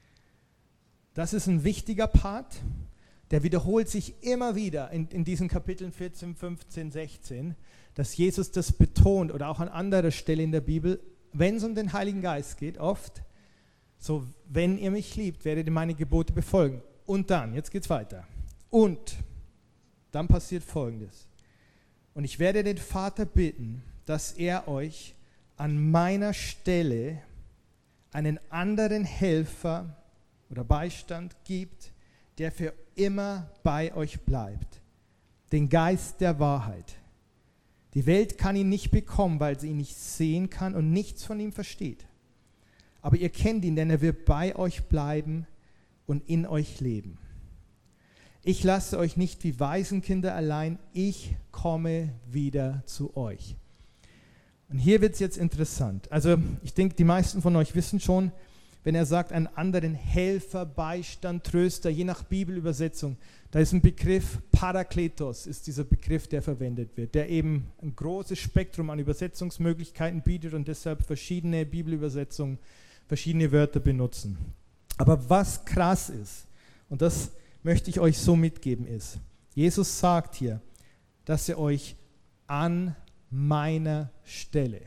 Das ist ein wichtiger Part. Der wiederholt sich immer wieder in, in diesen Kapiteln vierzehn, fünfzehn, sechzehn, dass Jesus das betont oder auch an anderer Stelle in der Bibel, wenn es um den Heiligen Geist geht, oft, so, wenn ihr mich liebt, werdet ihr meine Gebote befolgen. Und dann, jetzt geht's weiter. Und dann passiert Folgendes. Und ich werde den Vater bitten, dass er euch an meiner Stelle einen anderen Helfer oder Beistand gibt, der für immer bei euch bleibt. Den Geist der Wahrheit. Die Welt kann ihn nicht bekommen, weil sie ihn nicht sehen kann und nichts von ihm versteht. Aber ihr kennt ihn, denn er wird bei euch bleiben und in euch leben. Ich lasse euch nicht wie Waisenkinder allein, ich komme wieder zu euch. Und hier wird es jetzt interessant. Also ich denke, die meisten von euch wissen schon, wenn er sagt, einen anderen Helfer, Beistand, Tröster, je nach Bibelübersetzung, da ist ein Begriff, Parakletos ist dieser Begriff, der verwendet wird, der eben ein großes Spektrum an Übersetzungsmöglichkeiten bietet und deshalb verschiedene Bibelübersetzungen, verschiedene Wörter benutzen. Aber was krass ist, und das möchte ich euch so mitgeben, ist, Jesus sagt hier, dass er euch an meiner Stelle.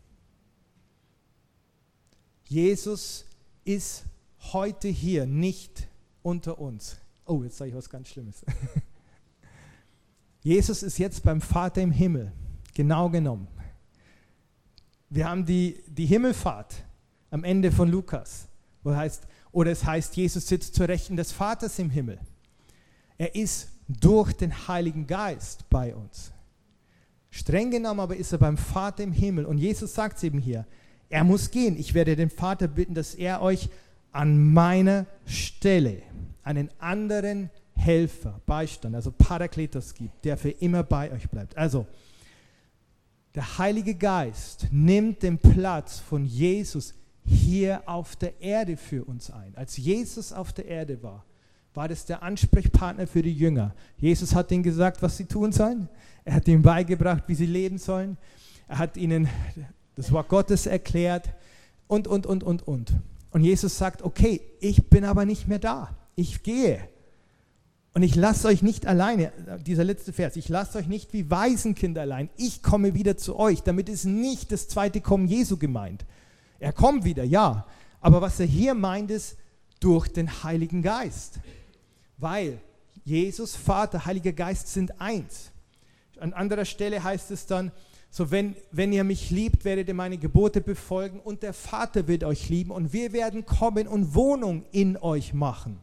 Jesus ist heute hier nicht unter uns. Oh, jetzt sage ich was ganz Schlimmes. Jesus ist jetzt beim Vater im Himmel, genau genommen. Wir haben die, die Himmelfahrt am Ende von Lukas, wo heißt, oder es heißt, Jesus sitzt zur Rechten des Vaters im Himmel. Er ist durch den Heiligen Geist bei uns. Streng genommen aber ist er beim Vater im Himmel. Und Jesus sagt es eben hier, er muss gehen. Ich werde den Vater bitten, dass er euch an meiner Stelle einen anderen Helfer, Beistand, also Parakletos gibt, der für immer bei euch bleibt. Also, der Heilige Geist nimmt den Platz von Jesus hier auf der Erde für uns ein. Als Jesus auf der Erde war, war das der Ansprechpartner für die Jünger. Jesus hat ihnen gesagt, was sie tun sollen. Er hat ihnen beigebracht, wie sie leben sollen. Er hat ihnen das Wort Gottes erklärt und, und, und, und, und. Und Jesus sagt, okay, ich bin aber nicht mehr da. Ich gehe. Und ich lasse euch nicht alleine, dieser letzte Vers, ich lasse euch nicht wie Waisenkinder allein. Ich komme wieder zu euch. Damit ist nicht das zweite Kommen Jesu gemeint. Er kommt wieder, ja. Aber was er hier meint, ist durch den Heiligen Geist. Weil Jesus, Vater, Heiliger Geist sind eins. An anderer Stelle heißt es dann, so wenn, wenn ihr mich liebt, werdet ihr meine Gebote befolgen und der Vater wird euch lieben und wir werden kommen und Wohnung in euch machen.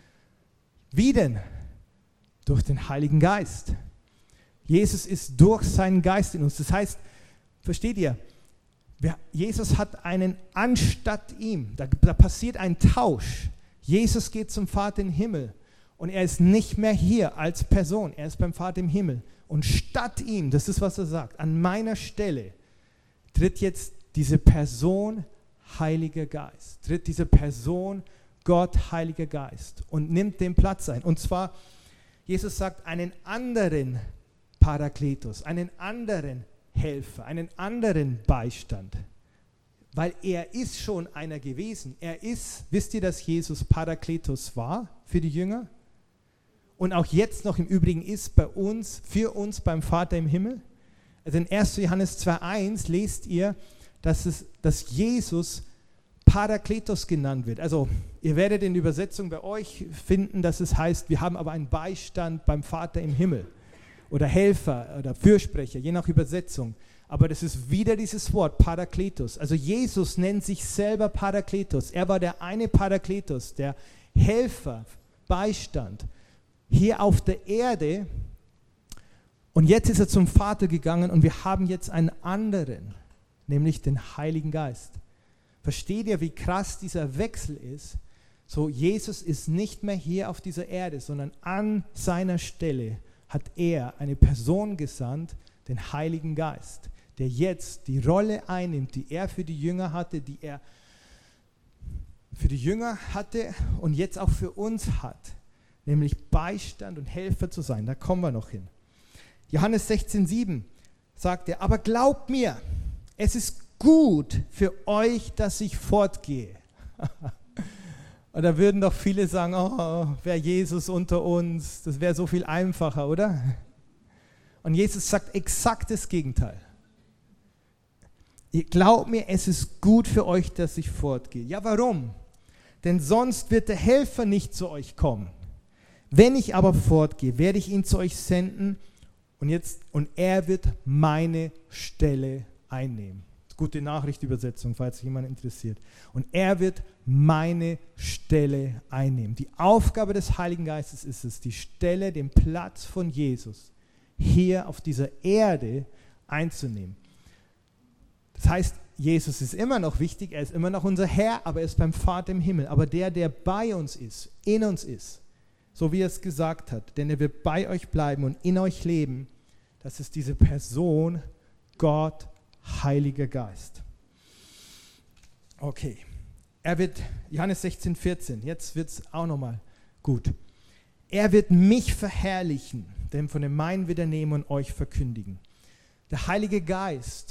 Wie denn? Durch den Heiligen Geist. Jesus ist durch seinen Geist in uns. Das heißt, versteht ihr, Jesus hat einen anstatt ihm. Da, da passiert ein Tausch. Jesus geht zum Vater im Himmel und er ist nicht mehr hier als Person. Er ist beim Vater im Himmel. Und statt ihm, das ist, was er sagt, an meiner Stelle tritt jetzt diese Person Heiliger Geist. Tritt diese Person Gott, Heiliger Geist und nimmt den Platz ein. Und zwar, Jesus sagt, einen anderen Parakletos, einen anderen Helfer, einen anderen Beistand. Weil er ist schon einer gewesen. Er ist, wisst ihr, dass Jesus Parakletos war für die Jünger? Und auch jetzt noch im Übrigen ist bei uns, für uns beim Vater im Himmel. Also in erster Johannes zwei eins lest ihr, dass, es, dass Jesus Parakletos genannt wird. Also ihr werdet in der Übersetzung bei euch finden, dass es heißt, wir haben aber einen Beistand beim Vater im Himmel oder Helfer oder Fürsprecher, je nach Übersetzung. Aber das ist wieder dieses Wort Parakletos. Also Jesus nennt sich selber Parakletos. Er war der eine Parakletos, der Helfer, Beistand hier auf der Erde. Und jetzt ist er zum Vater gegangen und wir haben jetzt einen anderen, nämlich den Heiligen Geist. Versteht ihr, wie krass dieser Wechsel ist? So, Jesus ist nicht mehr hier auf dieser Erde, sondern an seiner Stelle hat er eine Person gesandt, den Heiligen Geist, der jetzt die Rolle einnimmt, die er für die Jünger hatte, die er für die Jünger hatte und jetzt auch für uns hat, nämlich Beistand und Helfer zu sein. Da kommen wir noch hin. Johannes sechzehn sieben sagt er, aber glaubt mir, es ist gut für euch, dass ich fortgehe. Und da würden doch viele sagen, oh, wäre Jesus unter uns, das wäre so viel einfacher, oder? Und Jesus sagt exakt das Gegenteil. Ihr glaubt mir, es ist gut für euch, dass ich fortgehe. Ja, warum? Denn sonst wird der Helfer nicht zu euch kommen. Wenn ich aber fortgehe, werde ich ihn zu euch senden und, jetzt, und er wird meine Stelle einnehmen. Gute Nachricht-Übersetzung, falls sich jemand interessiert. Und er wird meine Stelle einnehmen. Die Aufgabe des Heiligen Geistes ist es, die Stelle, den Platz von Jesus hier auf dieser Erde einzunehmen. Das heißt, Jesus ist immer noch wichtig, er ist immer noch unser Herr, aber er ist beim Vater im Himmel. Aber der, der bei uns ist, in uns ist, so wie er es gesagt hat, denn er wird bei euch bleiben und in euch leben, das ist diese Person, Gott, Heiliger Geist. Okay, er wird, Johannes sechzehn vierzehn, jetzt wird es auch nochmal gut. Er wird mich verherrlichen, denn von dem meinen wird er nehmen und euch verkündigen. Der Heilige Geist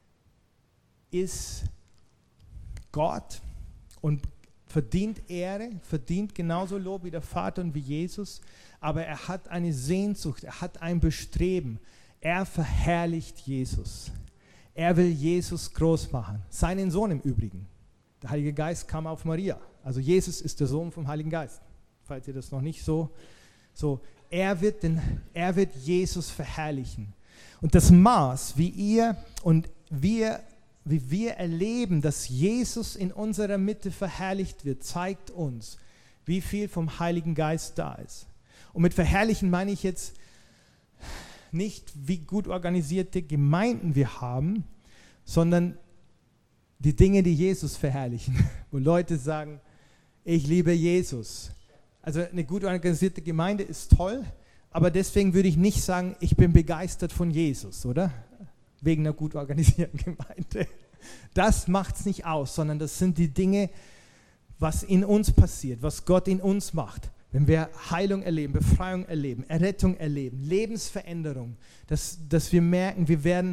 ist Gott und verdient Ehre, verdient genauso Lob wie der Vater und wie Jesus, aber er hat eine Sehnsucht, er hat ein Bestreben, er verherrlicht Jesus. Er will Jesus groß machen, seinen Sohn im Übrigen. Der Heilige Geist kam auf Maria. Also Jesus ist der Sohn vom Heiligen Geist, falls ihr das noch nicht so... so er, wird den, er wird Jesus verherrlichen. Und das Maß, wie ihr und wir, wie wir erleben, dass Jesus in unserer Mitte verherrlicht wird, zeigt uns, wie viel vom Heiligen Geist da ist. Und mit verherrlichen meine ich jetzt nicht, wie gut organisierte Gemeinden wir haben, sondern die Dinge, die Jesus verherrlichen. Wo Leute sagen, ich liebe Jesus. Also eine gut organisierte Gemeinde ist toll, aber deswegen würde ich nicht sagen, ich bin begeistert von Jesus, oder? Wegen einer gut organisierten Gemeinde. Das macht es nicht aus, sondern das sind die Dinge, was in uns passiert, was Gott in uns macht. Wenn wir Heilung erleben, Befreiung erleben, Errettung erleben, Lebensveränderung, dass, dass wir merken, wir werden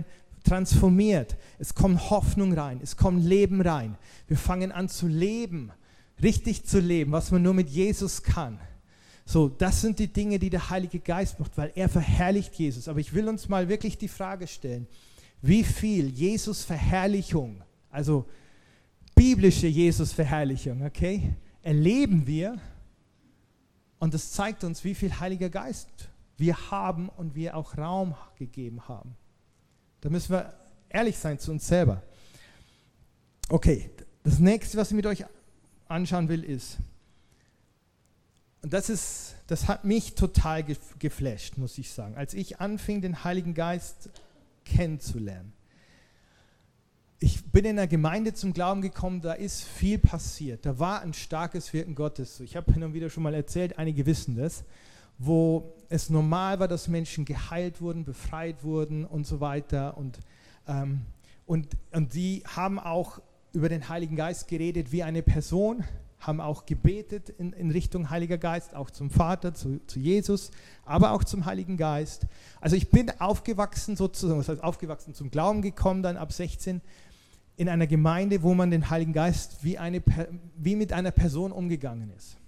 transformiert. Es kommt Hoffnung rein, es kommt Leben rein. Wir fangen an zu leben, richtig zu leben, was man nur mit Jesus kann. So, das sind die Dinge, die der Heilige Geist macht, weil er verherrlicht Jesus. Aber ich will uns mal wirklich die Frage stellen, wie viel Jesus-Verherrlichung, also biblische Jesus-Verherrlichung, okay, erleben wir? Und das zeigt uns, wie viel Heiliger Geist wir haben und wir auch Raum gegeben haben. Da müssen wir ehrlich sein zu uns selber. Okay, das nächste, was ich mit euch anschauen will, ist, und das ist, das hat mich total geflasht, muss ich sagen, als ich anfing, den Heiligen Geist kennenzulernen. Ich bin in einer Gemeinde zum Glauben gekommen, da ist viel passiert. Da war ein starkes Wirken Gottes. Ich habe hin und wieder schon mal erzählt, einige wissen das, wo es normal war, dass Menschen geheilt wurden, befreit wurden und so weiter. Und, ähm, und, und die haben auch über den Heiligen Geist geredet wie eine Person, haben auch gebetet in, in Richtung Heiliger Geist, auch zum Vater, zu, zu Jesus, aber auch zum Heiligen Geist. Also ich bin aufgewachsen sozusagen, das heißt aufgewachsen zum Glauben gekommen, dann ab sechzehn, in einer Gemeinde, wo man den Heiligen Geist wie, eine, wie mit einer Person umgegangen ist.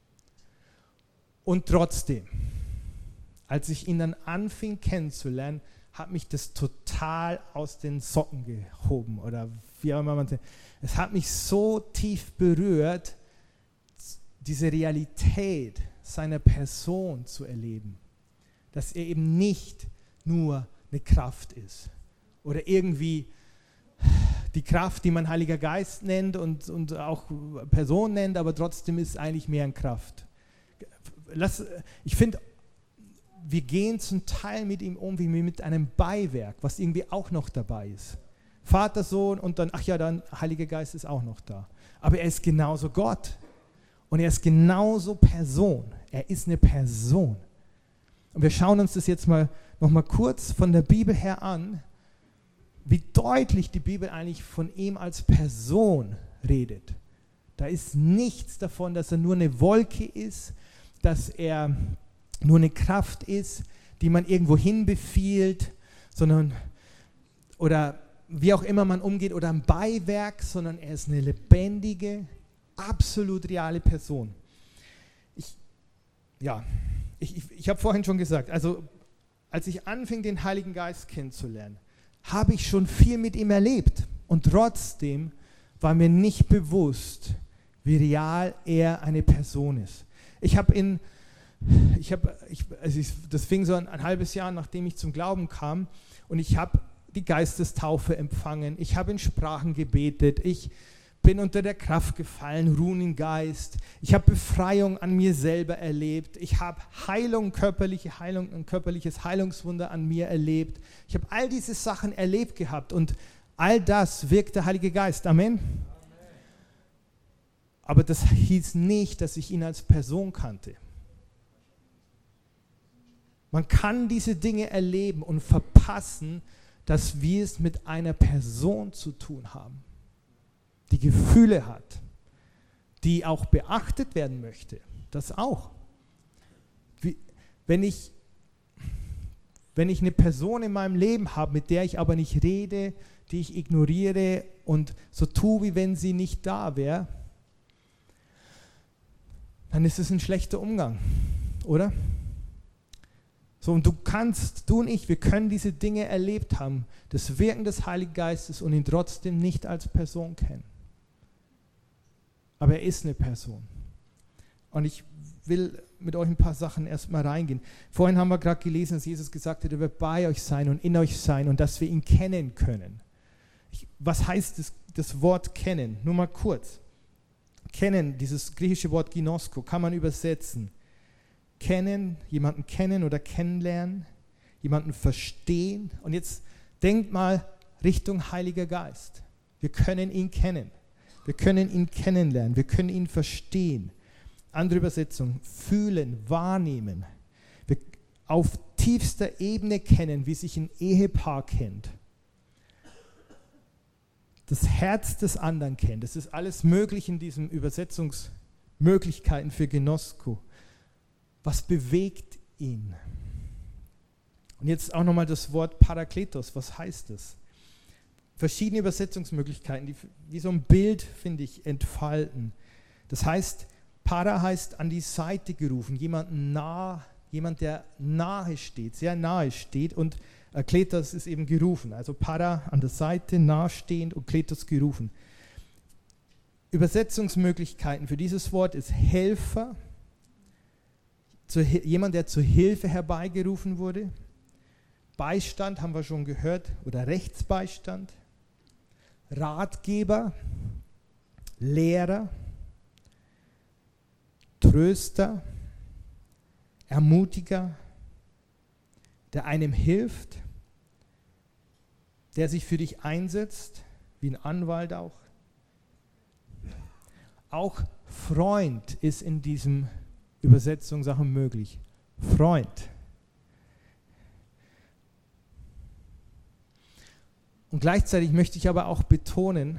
Und trotzdem, als ich ihn dann anfing kennenzulernen, hat mich das total aus den Socken gehoben oder wie auch immer man sagt. Es hat mich so tief berührt, diese Realität seiner Person zu erleben, dass er eben nicht nur eine Kraft ist oder irgendwie die Kraft, die man Heiliger Geist nennt und, und auch Person nennt, aber trotzdem ist es eigentlich mehr eine Kraft. Lass, ich finde, wir gehen zum Teil mit ihm um wie mit einem Beiwerk, was irgendwie auch noch dabei ist. Vater, Sohn und dann, ach ja, dann Heiliger Geist ist auch noch da. Aber er ist genauso Gott und er ist genauso Person. Er ist eine Person. Und wir schauen uns das jetzt mal noch mal kurz von der Bibel her an, wie deutlich die Bibel eigentlich von ihm als Person redet. Da ist nichts davon, dass er nur eine Wolke ist, dass er nur eine Kraft ist, die man irgendwo hinbefiehlt, sondern oder wie auch immer man umgeht, oder ein Beiwerk, sondern er ist eine lebendige, absolut reale Person. Ich, ja, ich, ich, ich habe vorhin schon gesagt, also als ich anfing, den Heiligen Geist kennenzulernen, habe ich schon viel mit ihm erlebt und trotzdem war mir nicht bewusst, wie real er eine Person ist. Ich habe in, ich habe, ich, also ich, das fing so ein, ein halbes Jahr, nachdem ich zum Glauben kam, und ich habe die Geistestaufe empfangen, ich habe in Sprachen gebetet, ich bin unter der Kraft gefallen, ruhen im Geist, ich habe Befreiung an mir selber erlebt, ich habe Heilung, körperliche Heilung, ein körperliches Heilungswunder an mir erlebt, ich habe all diese Sachen erlebt gehabt und all das wirkt der Heilige Geist, Amen. Amen. Aber das hieß nicht, dass ich ihn als Person kannte. Man kann diese Dinge erleben und verpassen, dass wir es mit einer Person zu tun haben, die Gefühle hat, die auch beachtet werden möchte. Das auch. Wie, wenn ich, wenn ich eine Person in meinem Leben habe, mit der ich aber nicht rede, die ich ignoriere und so tue, wie wenn sie nicht da wäre, dann ist es ein schlechter Umgang, oder? So, und du kannst, du und ich, wir können diese Dinge erlebt haben, das Wirken des Heiligen Geistes und ihn trotzdem nicht als Person kennen. Aber er ist eine Person. Und ich will mit euch ein paar Sachen erstmal reingehen. Vorhin haben wir gerade gelesen, dass Jesus gesagt hat, er wird bei euch sein und in euch sein und dass wir ihn kennen können. Ich, was heißt das, das Wort kennen? Nur mal kurz. Kennen, dieses griechische Wort ginosko, kann man übersetzen. Kennen, jemanden kennen oder kennenlernen, jemanden verstehen. Und jetzt denkt mal Richtung Heiliger Geist. Wir können ihn kennen. Wir können ihn kennenlernen. Wir können ihn verstehen. Andere Übersetzung, fühlen, wahrnehmen. Wir auf tiefster Ebene kennen, wie sich ein Ehepaar kennt. Das Herz des anderen kennt. Das ist alles möglich in diesen Übersetzungsmöglichkeiten für Ginosko. Was bewegt ihn? Und jetzt auch nochmal das Wort Parakletos. Was heißt das? verschiedene Übersetzungsmöglichkeiten, die wie so ein Bild, finde ich, entfalten. Das heißt, Para heißt an die Seite gerufen, jemanden nah, jemand, der nahe steht, sehr nahe steht, und äh, Kletos ist eben gerufen. Also Para an der Seite, nahestehend, und Kletos gerufen. Übersetzungsmöglichkeiten für dieses Wort ist Helfer, zu, jemand, der zur Hilfe herbeigerufen wurde. Beistand haben wir schon gehört, oder Rechtsbeistand. Ratgeber, Lehrer, Tröster, Ermutiger, der einem hilft, der sich für dich einsetzt, wie ein Anwalt auch. Auch Freund ist in diesem Übersetzungssachen möglich. Freund. Und gleichzeitig möchte ich aber auch betonen,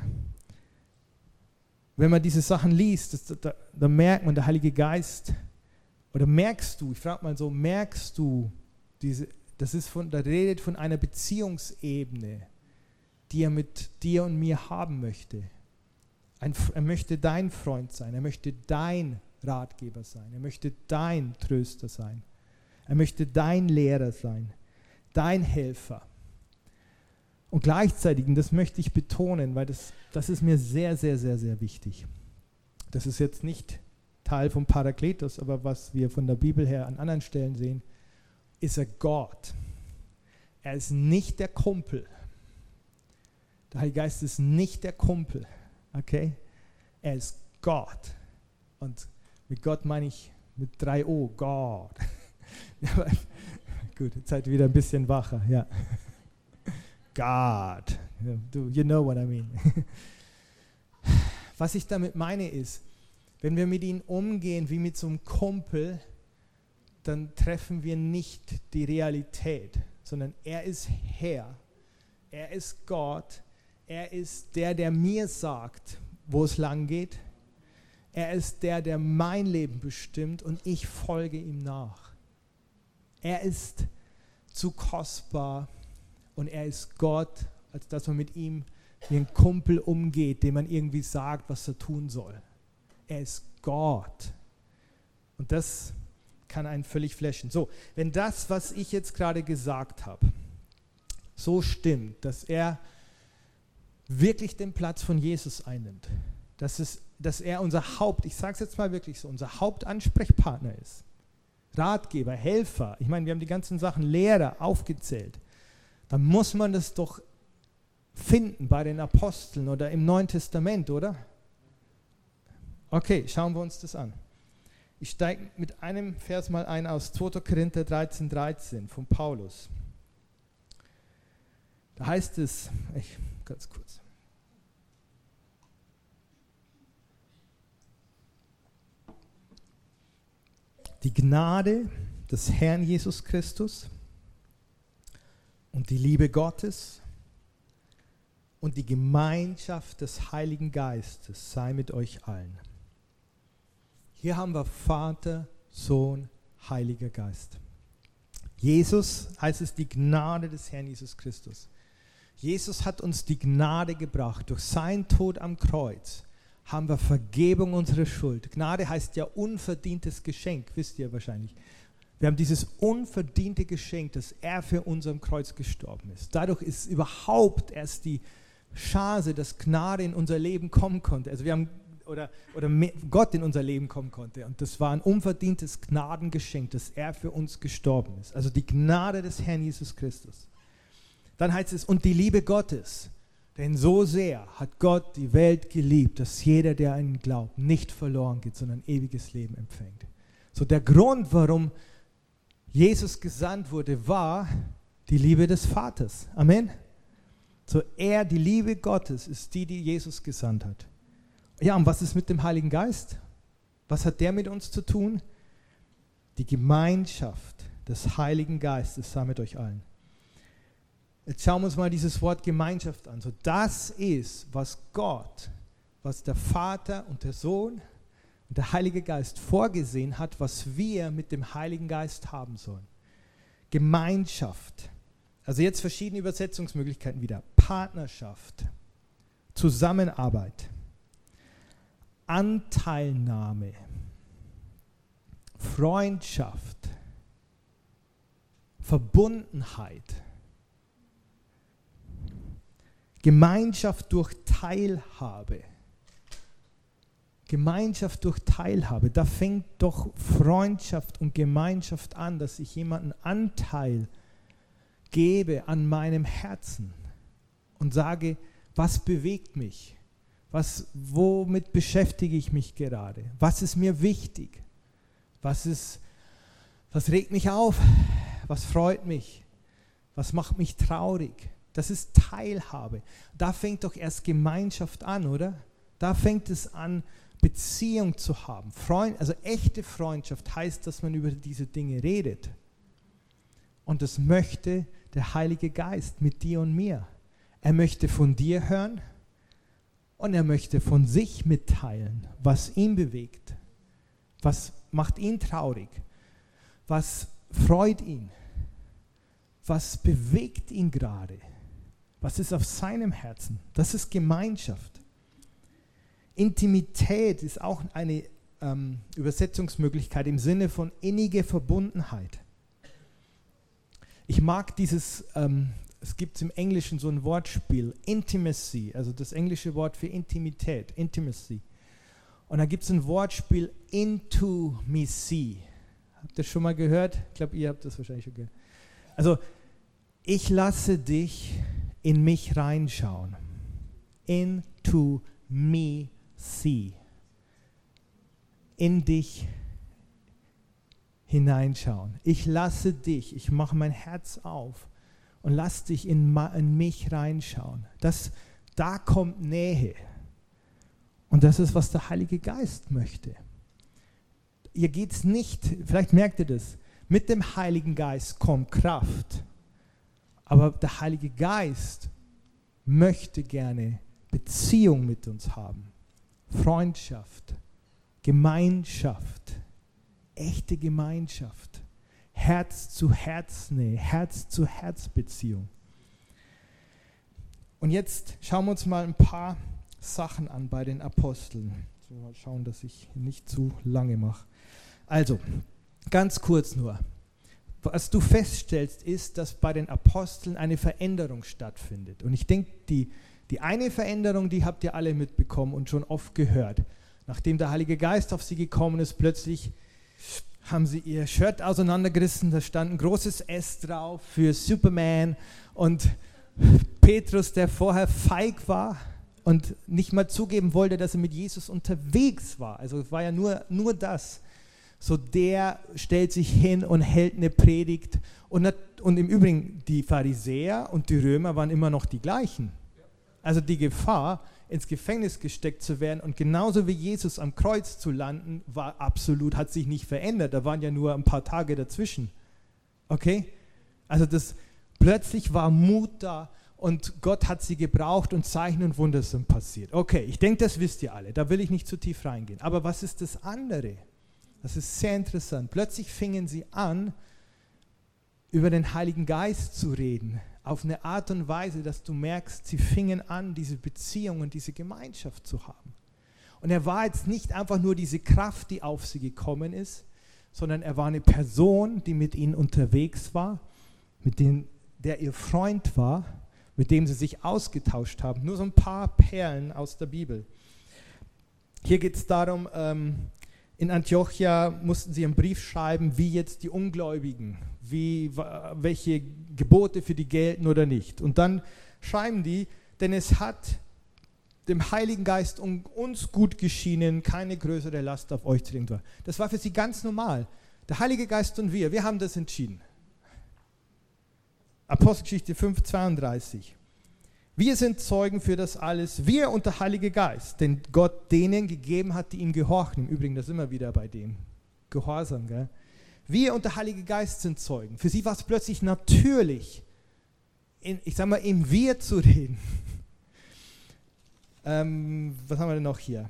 wenn man diese Sachen liest, das, da, da merkt man, der Heilige Geist, oder merkst du, ich frage mal so, merkst du, diese, das ist von, da redet von einer Beziehungsebene, die er mit dir und mir haben möchte. Ein, er möchte dein Freund sein, er möchte dein Ratgeber sein, er möchte dein Tröster sein, er möchte dein Lehrer sein, dein Helfer. Und gleichzeitig, und das möchte ich betonen, weil das, das ist mir sehr, sehr, sehr, sehr wichtig. Das ist jetzt nicht Teil vom Parakletos, aber was wir von der Bibel her an anderen Stellen sehen, ist er Gott. Er ist nicht der Kumpel. Der Heilige Geist ist nicht der Kumpel. Okay? Er ist Gott. Und mit Gott meine ich mit drei O, Gott. Gut, jetzt seid ihr wieder ein bisschen wacher, ja. God. You know what I mean. Was ich damit meine ist, wenn wir mit ihm umgehen wie mit so einem Kumpel, dann treffen wir nicht die Realität, sondern er ist Herr, er ist Gott, er ist der, der mir sagt, wo es lang geht. Er ist der, der mein Leben bestimmt, und ich folge ihm nach. Er ist zu kostbar. Und er ist Gott, als dass man mit ihm wie ein Kumpel umgeht, dem man irgendwie sagt, was er tun soll. Er ist Gott. Und das kann einen völlig flashen. So, wenn das, was ich jetzt gerade gesagt habe, so stimmt, dass er wirklich den Platz von Jesus einnimmt, dass, es, dass er unser Haupt, ich sage es jetzt mal wirklich so, unser Hauptansprechpartner ist, Ratgeber, Helfer, ich meine, wir haben die ganzen Sachen, Lehrer aufgezählt, dann muss man das doch finden bei den Aposteln oder im Neuen Testament, oder? Okay, schauen wir uns das an. Ich steige mit einem Vers mal ein aus zweiter Korinther dreizehn, dreizehn von Paulus. Da heißt es, ich, ganz kurz. Die Gnade des Herrn Jesus Christus und die Liebe Gottes und die Gemeinschaft des Heiligen Geistes sei mit euch allen. Hier haben wir Vater, Sohn, Heiliger Geist. Jesus, heißt es, die Gnade des Herrn Jesus Christus. Jesus hat uns die Gnade gebracht. Durch seinen Tod am Kreuz haben wir Vergebung unserer Schuld. Gnade heißt ja unverdientes Geschenk, wisst ihr wahrscheinlich. Wir haben dieses unverdiente Geschenk, dass er für uns am Kreuz gestorben ist. Dadurch ist überhaupt erst die Chance, dass Gnade in unser Leben kommen konnte. Also wir haben, oder, oder Gott in unser Leben kommen konnte. Und das war ein unverdientes Gnadengeschenk, dass er für uns gestorben ist. Also die Gnade des Herrn Jesus Christus. Dann heißt es, und die Liebe Gottes. Denn so sehr hat Gott die Welt geliebt, dass jeder, der an ihn glaubt, nicht verloren geht, sondern ewiges Leben empfängt. So der Grund, warum Jesus gesandt wurde, war die Liebe des Vaters. Amen. So er, die Liebe Gottes, ist die, die Jesus gesandt hat. Ja, und was ist mit dem Heiligen Geist? Was hat der mit uns zu tun? Die Gemeinschaft des Heiligen Geistes sei mit euch allen. Jetzt schauen wir uns mal dieses Wort Gemeinschaft an. So das ist, was Gott, was der Vater und der Sohn und der Heilige Geist vorgesehen hat, was wir mit dem Heiligen Geist haben sollen. Gemeinschaft. Also jetzt verschiedene Übersetzungsmöglichkeiten wieder. Partnerschaft, Zusammenarbeit, Anteilnahme, Freundschaft, Verbundenheit, Gemeinschaft durch Teilhabe. Gemeinschaft durch Teilhabe, da fängt doch Freundschaft und Gemeinschaft an, dass ich jemanden Anteil gebe an meinem Herzen und sage, was bewegt mich? Was, womit beschäftige ich mich gerade? Was ist mir wichtig? Was ist, was regt mich auf? Was freut mich? Was macht mich traurig? Das ist Teilhabe. Da fängt doch erst Gemeinschaft an, oder? Da fängt es an, Beziehung zu haben. Freund, also echte Freundschaft heißt, dass man über diese Dinge redet. Und das möchte der Heilige Geist mit dir und mir. Er möchte von dir hören und er möchte von sich mitteilen, was ihn bewegt, was macht ihn traurig, was freut ihn, was bewegt ihn gerade, was ist auf seinem Herzen. Das ist Gemeinschaft. Intimität ist auch eine ähm, Übersetzungsmöglichkeit im Sinne von innige Verbundenheit. Ich mag dieses, ähm, es gibt im Englischen so ein Wortspiel, Intimacy, also das englische Wort für Intimität, Intimacy. Und da gibt es ein Wortspiel, Intimacy. Habt ihr das schon mal gehört? Ich glaube, ihr habt das wahrscheinlich schon gehört. Also, ich lasse dich in mich reinschauen. Into me see. In dich hineinschauen. Ich lasse dich, ich mache mein Herz auf und lass dich in, in mich reinschauen. Das, da kommt Nähe. Und das ist, was der Heilige Geist möchte. Ihr geht es nicht, vielleicht merkt ihr das, mit dem Heiligen Geist kommt Kraft. Aber der Heilige Geist möchte gerne Beziehung mit uns haben. Freundschaft, Gemeinschaft, echte Gemeinschaft, Herz zu Herznähe, Herz zu Herzbeziehung. Und jetzt schauen wir uns mal ein paar Sachen an bei den Aposteln. So, mal schauen, dass ich nicht zu lange mache. Also, ganz kurz nur. Was du feststellst, ist, dass bei den Aposteln eine Veränderung stattfindet. Und ich denke, die Die eine Veränderung, die habt ihr alle mitbekommen und schon oft gehört. Nachdem der Heilige Geist auf sie gekommen ist, plötzlich haben sie ihr Shirt auseinandergerissen, da stand ein großes S drauf für Superman und Petrus, der vorher feig war und nicht mal zugeben wollte, dass er mit Jesus unterwegs war. Also es war ja nur, nur das. So der stellt sich hin und hält eine Predigt. Und, und im Übrigen, die Pharisäer und die Römer waren immer noch die gleichen. Also die Gefahr, ins Gefängnis gesteckt zu werden und genauso wie Jesus am Kreuz zu landen, war absolut, hat sich nicht verändert. Da waren ja nur ein paar Tage dazwischen. Okay? Also das, plötzlich war Mut da und Gott hat sie gebraucht und Zeichen und Wunder sind passiert. Okay, ich denke, das wisst ihr alle. Da will ich nicht zu tief reingehen. Aber was ist das andere? Das ist sehr interessant. Plötzlich fingen sie an, über den Heiligen Geist zu reden. Auf eine Art und Weise, dass du merkst, sie fingen an, diese Beziehung und diese Gemeinschaft zu haben. Und er war jetzt nicht einfach nur diese Kraft, die auf sie gekommen ist, sondern er war eine Person, die mit ihnen unterwegs war, mit dem, der ihr Freund war, mit dem sie sich ausgetauscht haben. Nur so ein paar Perlen aus der Bibel. Hier geht es darum, ähm, in Antiochia mussten sie einen Brief schreiben, wie jetzt die Ungläubigen, wie, welche Gebote für die gelten oder nicht. Und dann schreiben die, denn es hat dem Heiligen Geist um uns gut geschienen, keine größere Last auf euch zu legen. Das war für sie ganz normal. Der Heilige Geist und wir, wir haben das entschieden. Apostelgeschichte fünf, zweiunddreißig. Wir sind Zeugen für das alles, wir und der Heilige Geist, den Gott denen gegeben hat, die ihm gehorchen. Im Übrigen, das sind wir wieder bei dem. Gehorsam, gell? Wir und der Heilige Geist sind Zeugen. Für sie war es plötzlich natürlich, in, ich sag mal, im Wir zu reden. ähm, was haben wir denn noch hier?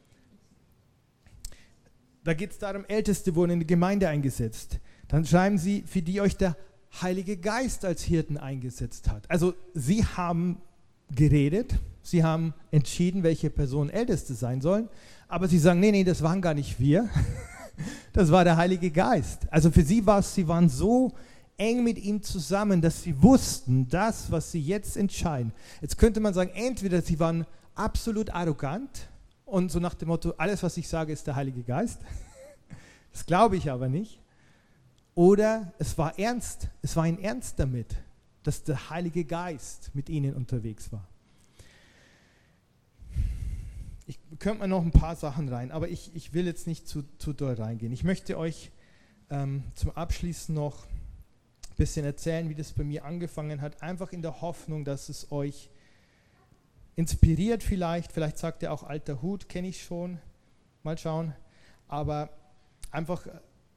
Da geht es darum, Älteste wurden in die Gemeinde eingesetzt. Dann schreiben sie, für die euch der Heilige Geist als Hirten eingesetzt hat. Also sie haben geredet, sie haben entschieden, welche Personen Älteste sein sollen, aber sie sagen, nee, nee, das waren gar nicht wir, das war der Heilige Geist. Also für sie war es, sie waren so eng mit ihm zusammen, dass sie wussten, das, was sie jetzt entscheiden. Jetzt könnte man sagen, entweder sie waren absolut arrogant und so nach dem Motto, alles, was ich sage, ist der Heilige Geist. Das glaube ich aber nicht. Oder es war ernst, es war ihnen ernst damit, dass der Heilige Geist mit ihnen unterwegs war. Ich könnte mal noch ein paar Sachen rein, aber ich, ich will jetzt nicht zu, zu doll reingehen. Ich möchte euch ähm, zum Abschluss noch ein bisschen erzählen, wie das bei mir angefangen hat, einfach in der Hoffnung, dass es euch inspiriert vielleicht. Vielleicht sagt ihr auch, alter Hut, kenne ich schon, mal schauen. Aber einfach,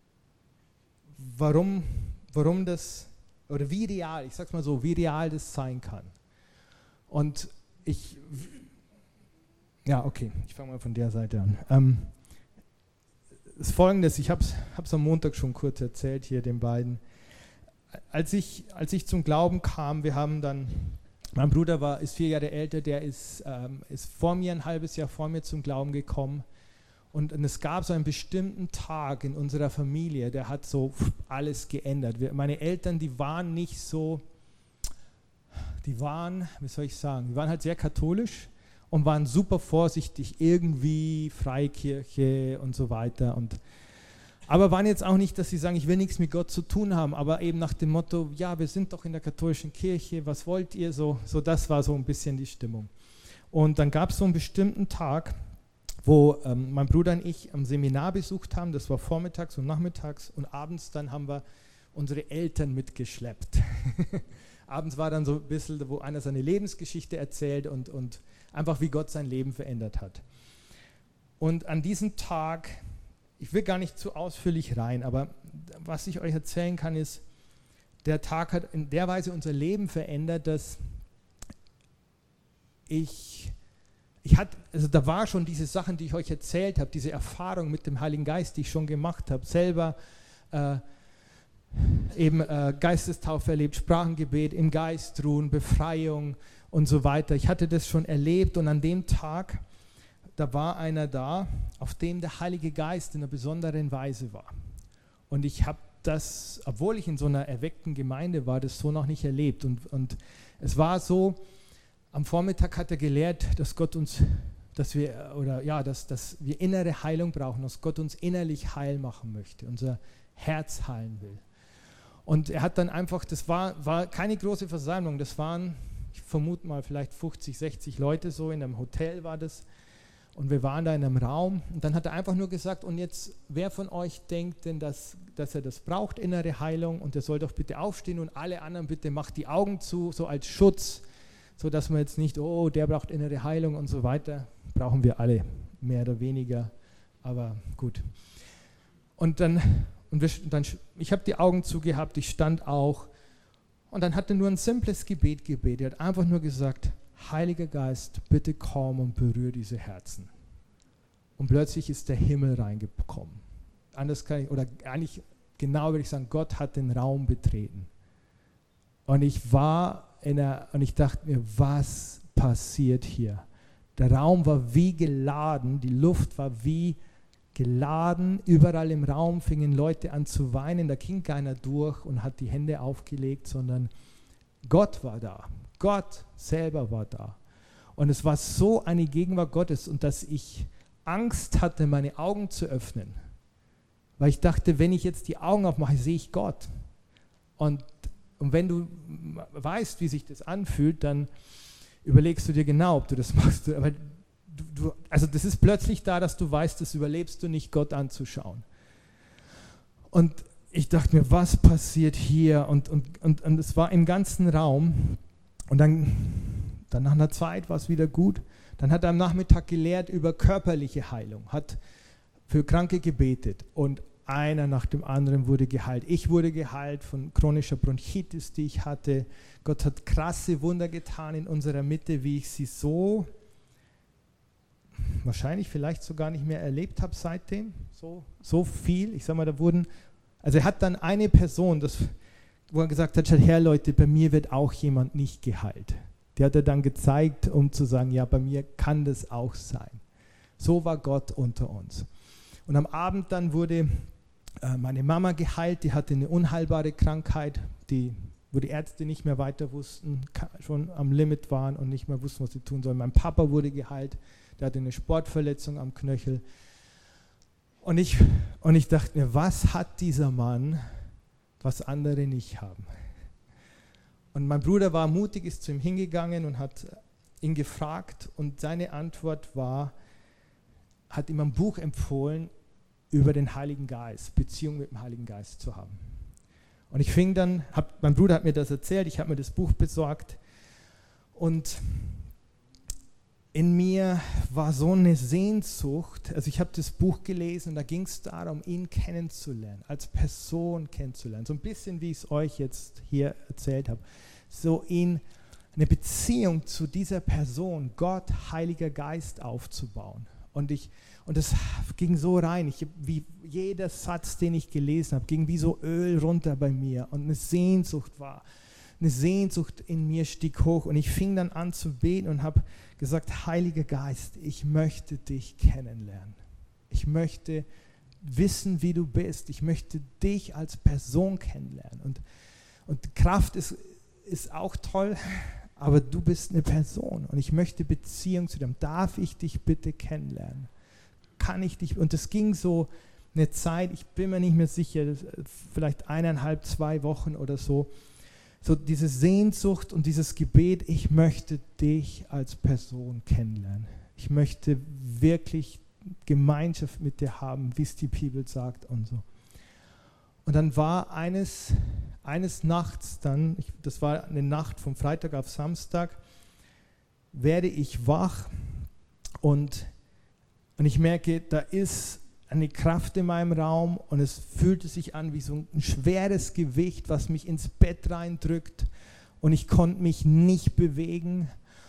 warum, warum das, oder wie real, ich sag's mal so, wie real das sein kann. Und ich, ja, okay, ich fange mal von der Seite an. Ähm, das Folgendes, ich habe es am Montag schon kurz erzählt hier den beiden. Als ich, als ich zum Glauben kam, wir haben dann, mein Bruder war, ist vier Jahre älter, der ist, ähm, ist vor mir, ein halbes Jahr vor mir zum Glauben gekommen. Und, und es gab so einen bestimmten Tag in unserer Familie, der hat so alles geändert. Wir, meine Eltern, die waren nicht so, die waren, wie soll ich sagen, die waren halt sehr katholisch und waren super vorsichtig, irgendwie Freikirche und so weiter. Und, aber waren jetzt auch nicht, dass sie sagen, ich will nichts mit Gott zu tun haben, aber eben nach dem Motto, ja, wir sind doch in der katholischen Kirche, was wollt ihr? So, so das war so ein bisschen die Stimmung. Und dann gab es so einen bestimmten Tag, wo ähm, mein Bruder und ich am Seminar besucht haben, das war vormittags und nachmittags und abends dann haben wir unsere Eltern mitgeschleppt. Abends war dann so ein bisschen, wo einer seine Lebensgeschichte erzählt und, und einfach wie Gott sein Leben verändert hat. Und an diesem Tag, ich will gar nicht zu ausführlich rein, aber was ich euch erzählen kann ist, der Tag hat in der Weise unser Leben verändert, dass ich Ich hatte, also da war schon diese Sachen, die ich euch erzählt habe, diese Erfahrung mit dem Heiligen Geist, die ich schon gemacht habe, selber äh, eben äh, Geistestaufe erlebt, Sprachengebet, im Geist ruhen, Befreiung und so weiter. Ich hatte das schon erlebt und an dem Tag, da war einer da, auf dem der Heilige Geist in einer besonderen Weise war. Und ich habe das, obwohl ich in so einer erweckten Gemeinde war, das so noch nicht erlebt. Und, und es war so, am Vormittag hat er gelehrt, dass Gott uns, dass wir, oder ja, dass, dass wir innere Heilung brauchen, dass Gott uns innerlich heil machen möchte, unser Herz heilen will. Und er hat dann einfach, das war, war keine große Versammlung, das waren, ich vermute mal, vielleicht fünfzig, sechzig Leute so, in einem Hotel war das. Und wir waren da in einem Raum und dann hat er einfach nur gesagt, und jetzt, wer von euch denkt denn, dass, dass er das braucht, innere Heilung, und der soll doch bitte aufstehen und alle anderen bitte macht die Augen zu, so als Schutz, so dass man jetzt nicht, oh, der braucht innere Heilung und so weiter. Brauchen wir alle, mehr oder weniger, aber gut. Und dann, und wir, dann ich habe die Augen zugehabt, ich stand auch und dann hat er nur ein simples Gebet gebetet. Er hat einfach nur gesagt, Heiliger Geist, bitte komm und berühre diese Herzen. Und plötzlich ist der Himmel reingekommen. Anders kann ich, oder eigentlich genau würde ich sagen, Gott hat den Raum betreten. Und ich war in der, und ich dachte mir, was passiert hier? Der Raum war wie geladen, die Luft war wie geladen, überall im Raum fingen Leute an zu weinen, da ging keiner durch und hat die Hände aufgelegt, sondern Gott war da, Gott selber war da. Und es war so eine Gegenwart Gottes und dass ich Angst hatte, meine Augen zu öffnen, weil ich dachte, wenn ich jetzt die Augen aufmache, sehe ich Gott. Und Und wenn du weißt, wie sich das anfühlt, dann überlegst du dir genau, ob du das machst. Aber du, du, also das ist plötzlich da, dass du weißt, das überlebst du nicht, Gott anzuschauen. Und ich dachte mir, was passiert hier? Und, und, und, und es war im ganzen Raum. Und dann, dann nach einer Zeit war es wieder gut. Dann hat er am Nachmittag gelehrt über körperliche Heilung, hat für Kranke gebetet und einer nach dem anderen wurde geheilt. Ich wurde geheilt von chronischer Bronchitis, die ich hatte. Gott hat krasse Wunder getan in unserer Mitte, wie ich sie so wahrscheinlich vielleicht sogar nicht mehr erlebt habe seitdem. So, so viel. Ich sage mal, da wurden, also er hat dann eine Person, das, wo er gesagt hat, Herr Leute, bei mir wird auch jemand nicht geheilt. Die hat er dann gezeigt, um zu sagen, ja, bei mir kann das auch sein. So war Gott unter uns. Und am Abend dann wurde äh, meine Mama geheilt, die hatte eine unheilbare Krankheit, die, wo die Ärzte nicht mehr weiter wussten, schon am Limit waren und nicht mehr wussten, was sie tun sollen. Mein Papa wurde geheilt, der hatte eine Sportverletzung am Knöchel. Und ich, und ich dachte mir, was hat dieser Mann, was andere nicht haben? Und mein Bruder war mutig, ist zu ihm hingegangen und hat ihn gefragt und seine Antwort war, hat ihm ein Buch empfohlen über den Heiligen Geist, Beziehung mit dem Heiligen Geist zu haben. Und ich fing dann, hab, mein Bruder hat mir das erzählt, ich habe mir das Buch besorgt und in mir war so eine Sehnsucht, also ich habe das Buch gelesen und da ging es darum, ihn kennenzulernen, als Person kennenzulernen, so ein bisschen wie ich es euch jetzt hier erzählt habe, so ihn, eine Beziehung zu dieser Person, Gott, Heiliger Geist aufzubauen. Und ich und das ging so rein, ich, wie jeder Satz, den ich gelesen habe, ging wie so Öl runter bei mir und eine Sehnsucht war, eine Sehnsucht in mir stieg hoch und ich fing dann an zu beten und habe gesagt, Heiliger Geist, ich möchte dich kennenlernen. Ich möchte wissen, wie du bist. Ich möchte dich als Person kennenlernen. Und, und Kraft ist, ist auch toll, aber du bist eine Person und ich möchte Beziehung zu dir. Darf ich dich bitte kennenlernen? Kann ich dich? Und es ging so eine Zeit, ich bin mir nicht mehr sicher, vielleicht eineinhalb, zwei Wochen oder so, so diese Sehnsucht und dieses Gebet, ich möchte dich als Person kennenlernen. Ich möchte wirklich Gemeinschaft mit dir haben, wie es die Bibel sagt und so. Und dann war eines, eines Nachts dann, ich, das war eine Nacht vom Freitag auf Samstag, werde ich wach und, und ich merke, da ist eine Kraft in meinem Raum und es fühlte sich an wie so ein schweres Gewicht, was mich ins Bett reindrückt und ich konnte mich nicht bewegen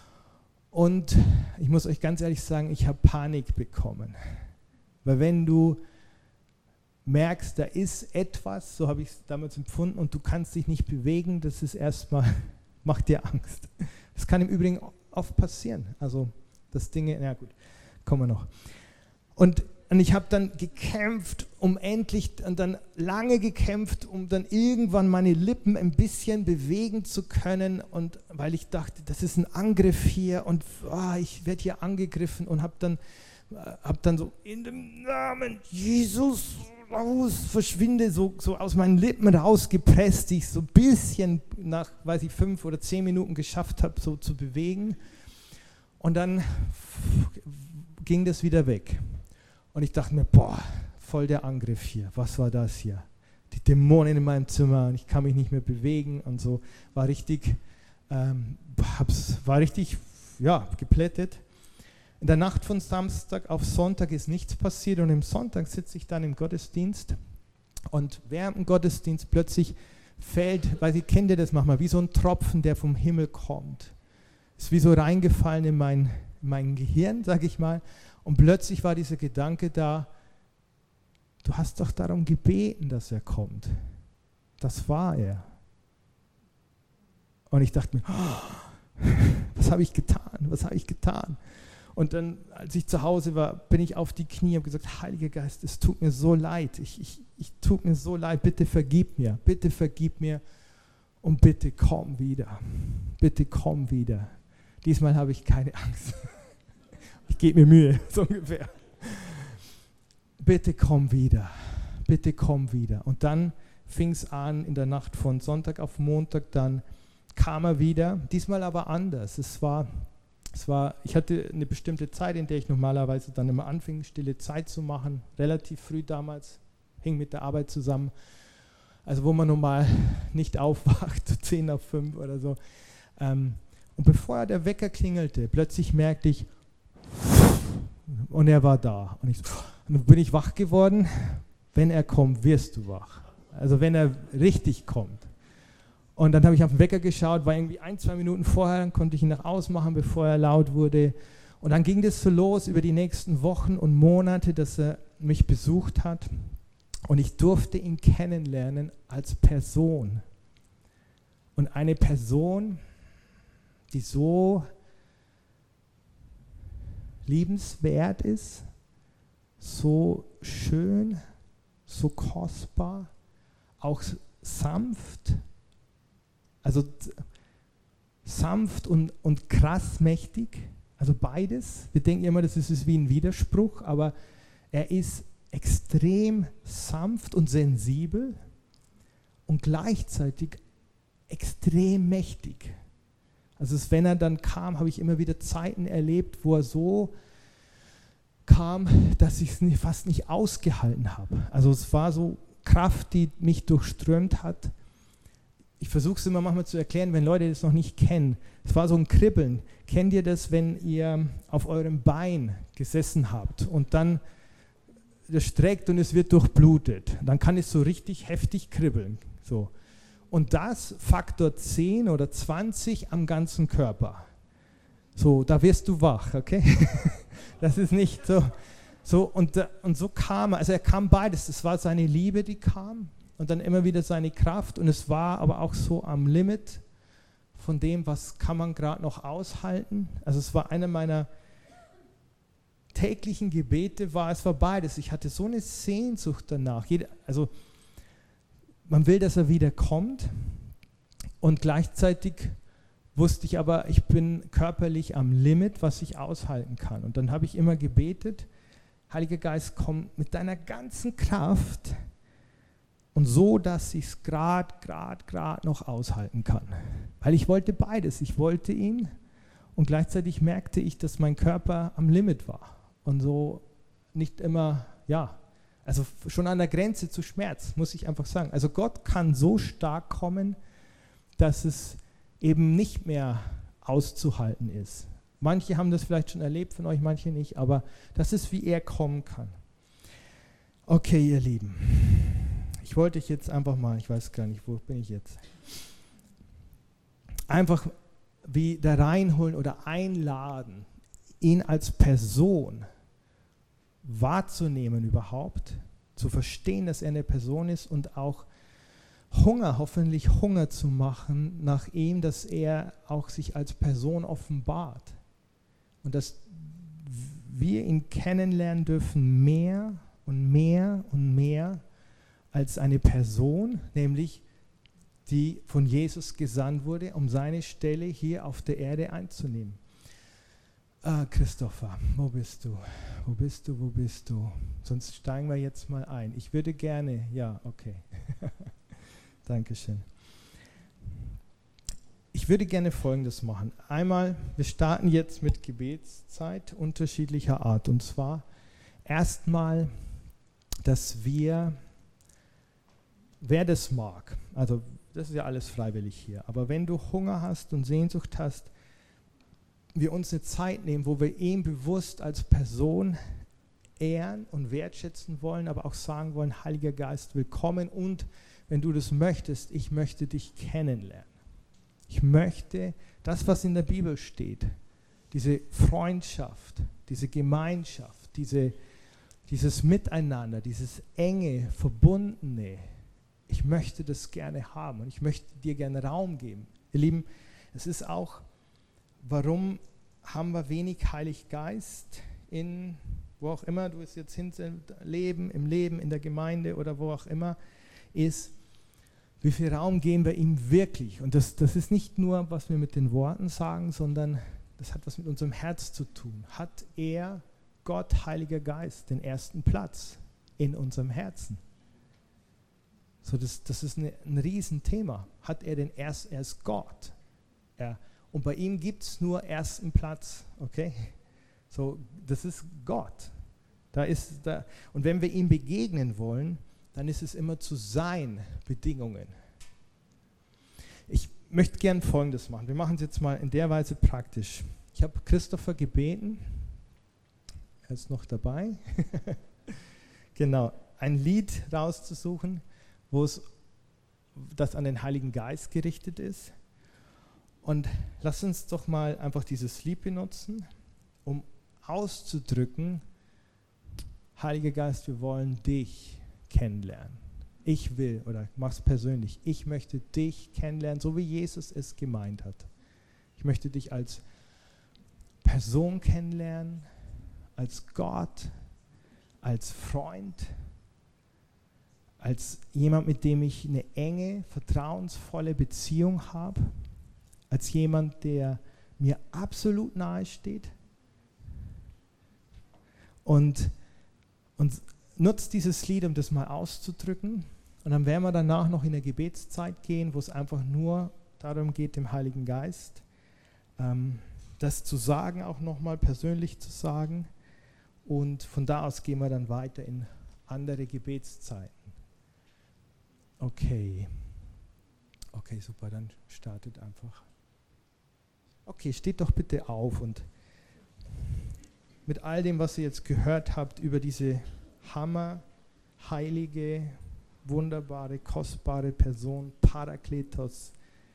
und ich muss euch ganz ehrlich sagen, ich habe Panik bekommen, weil wenn du merkst, da ist etwas, so habe ich es damals empfunden und du kannst dich nicht bewegen, das ist erstmal, macht dir Angst. Das kann im Übrigen oft passieren, also das Dinge, na gut, kommen wir noch. Und Und ich habe dann gekämpft, um endlich, und dann lange gekämpft, um dann irgendwann meine Lippen ein bisschen bewegen zu können. Und weil ich dachte, das ist ein Angriff hier und oh, ich werde hier angegriffen und habe dann, hab dann so in dem Namen Jesus raus, verschwinde, so, so aus meinen Lippen rausgepresst, die ich so ein bisschen nach, weiß ich, fünf oder zehn Minuten geschafft habe, so zu bewegen. Und dann ging das wieder weg. Und ich dachte mir, boah, voll der Angriff hier. Was war das hier? Die Dämonen in meinem Zimmer und ich kann mich nicht mehr bewegen und so. War richtig, ähm, war richtig, ja, geplättet. In der Nacht von Samstag auf Sonntag ist nichts passiert und am Sonntag sitze ich dann im Gottesdienst und während dem Gottesdienst plötzlich fällt, weil ihr kennt ihr das manchmal, wie so ein Tropfen, der vom Himmel kommt. Ist wie so reingefallen in mein, in mein Gehirn, sage ich mal. Und plötzlich war dieser Gedanke da, du hast doch darum gebeten, dass er kommt. Das war er. Und ich dachte mir, oh, was habe ich getan? Was habe ich getan? Und dann, als ich zu Hause war, bin ich auf die Knie und gesagt, Heiliger Geist, es tut mir so leid. Ich, ich, ich tut mir so leid. Bitte vergib mir. Bitte vergib mir. Und bitte komm wieder. Bitte komm wieder. Diesmal habe ich keine Angst. Ich gebe mir Mühe, so ungefähr. Bitte komm wieder, bitte komm wieder. Und dann fing es an, in der Nacht von Sonntag auf Montag, dann kam er wieder, diesmal aber anders. Es war, es war, ich hatte eine bestimmte Zeit, in der ich normalerweise dann immer anfing, stille Zeit zu machen, relativ früh damals, hing mit der Arbeit zusammen, also wo man normal nicht aufwacht, zehn nach fünf oder so. Und bevor der Wecker klingelte, plötzlich merkte ich, und er war da. Und, ich so, und dann bin ich wach geworden. Wenn er kommt, wirst du wach. Also wenn er richtig kommt. Und dann habe ich auf den Wecker geschaut, war irgendwie ein, zwei Minuten vorher, dann konnte ich ihn noch ausmachen, bevor er laut wurde. Und dann ging das so los über die nächsten Wochen und Monate, dass er mich besucht hat. Und ich durfte ihn kennenlernen als Person. Und eine Person, die so liebenswert ist, so schön, so kostbar, auch sanft, also sanft und, und krass mächtig, also beides. Wir denken immer, das ist wie ein Widerspruch, aber er ist extrem sanft und sensibel und gleichzeitig extrem mächtig. Also es, wenn er dann kam, habe ich immer wieder Zeiten erlebt, wo er so kam, dass ich es fast nicht ausgehalten habe. Also es war so Kraft, die mich durchströmt hat. Ich versuche es immer manchmal zu erklären, wenn Leute das noch nicht kennen. Es war so ein Kribbeln. Kennt ihr das, wenn ihr auf eurem Bein gesessen habt und dann das streckt und es wird durchblutet? Dann kann es so richtig heftig kribbeln. So. Und das Faktor zehn oder zwanzig am ganzen Körper. So, da wirst du wach, okay? Das ist nicht so. so und, und so kam er, also er kam beides. Es war seine Liebe, die kam und dann immer wieder seine Kraft und es war aber auch so am Limit von dem, was kann man gerade noch aushalten. Also es war einer meiner täglichen Gebete, war es war beides. Ich hatte so eine Sehnsucht danach. Jede, also man will, dass er wieder kommt und gleichzeitig wusste ich aber, ich bin körperlich am Limit, was ich aushalten kann. Und dann habe ich immer gebetet, Heiliger Geist, komm mit deiner ganzen Kraft und so, dass ich es gerade, gerade, gerade noch aushalten kann. Weil ich wollte beides. Ich wollte ihn und gleichzeitig merkte ich, dass mein Körper am Limit war. Und so nicht immer, ja, also schon an der Grenze zu Schmerz, muss ich einfach sagen. Also Gott kann so stark kommen, dass es eben nicht mehr auszuhalten ist. Manche haben das vielleicht schon erlebt von euch, manche nicht, aber das ist, wie er kommen kann. Okay, ihr Lieben, ich wollte euch jetzt einfach mal, ich weiß gar nicht, wo bin ich jetzt, einfach wie da reinholen oder einladen, ihn als Person wahrzunehmen überhaupt, zu verstehen, dass er eine Person ist und auch Hunger, hoffentlich Hunger zu machen nach ihm, dass er auch sich als Person offenbart und dass wir ihn kennenlernen dürfen mehr und mehr und mehr als eine Person, nämlich die von Jesus gesandt wurde, um seine Stelle hier auf der Erde einzunehmen. Ah, Christopher, wo bist du? Wo bist du? Wo bist du? Sonst steigen wir jetzt mal ein. Ich würde gerne, ja, okay. Dankeschön. Ich würde gerne Folgendes machen. Einmal, wir starten jetzt mit Gebetszeit unterschiedlicher Art. Und zwar erstmal, dass wir, wer das mag, also das ist ja alles freiwillig hier, aber wenn du Hunger hast und Sehnsucht hast, wir uns eine Zeit nehmen, wo wir ihn bewusst als Person ehren und wertschätzen wollen, aber auch sagen wollen, Heiliger Geist, willkommen und wenn du das möchtest, ich möchte dich kennenlernen. Ich möchte das, was in der Bibel steht, diese Freundschaft, diese Gemeinschaft, diese, dieses Miteinander, dieses enge, verbundene, ich möchte das gerne haben und ich möchte dir gerne Raum geben. Ihr Lieben, es ist auch, warum haben wir wenig Heiligen Geist in, wo auch immer du es jetzt hin leben, im Leben, in der Gemeinde oder wo auch immer, ist, wie viel Raum geben wir ihm wirklich? Und das, das ist nicht nur, was wir mit den Worten sagen, sondern das hat was mit unserem Herz zu tun. Hat er, Gott, Heiliger Geist, den ersten Platz in unserem Herzen? So, das, das ist eine, ein Riesenthema. Hat er den ersten, er ist Gott. Er, und bei ihm gibt es nur ersten Platz, okay? So, das ist Gott. Da ist, da, und wenn wir ihm begegnen wollen, dann ist es immer zu seinen Bedingungen. Ich möchte gern Folgendes machen. Wir machen es jetzt mal in der Weise praktisch. Ich habe Christopher gebeten, er ist noch dabei, genau, ein Lied rauszusuchen, wo es das an den Heiligen Geist gerichtet ist. Und lass uns doch mal einfach dieses Lied benutzen, um auszudrücken, Heiliger Geist, wir wollen dich kennenlernen. Ich will, oder mach's persönlich, ich möchte dich kennenlernen, so wie Jesus es gemeint hat. Ich möchte dich als Person kennenlernen, als Gott, als Freund, als jemand, mit dem ich eine enge, vertrauensvolle Beziehung habe, als jemand, der mir absolut nahe steht. Und, und nutzt dieses Lied, um das mal auszudrücken. Und dann werden wir danach noch in eine Gebetszeit gehen, wo es einfach nur darum geht, dem Heiligen Geist ähm, das zu sagen, auch nochmal persönlich zu sagen. Und von da aus gehen wir dann weiter in andere Gebetszeiten. Okay. Okay, super, dann startet einfach. Okay, steht doch bitte auf und mit all dem, was ihr jetzt gehört habt über diese Hammer, heilige, wunderbare, kostbare Person, Parakletos,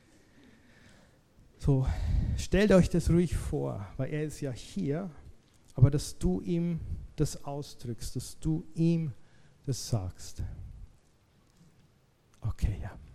so, stellt euch das ruhig vor, weil er ist ja hier, aber dass du ihm das ausdrückst, dass du ihm das sagst. Okay, ja.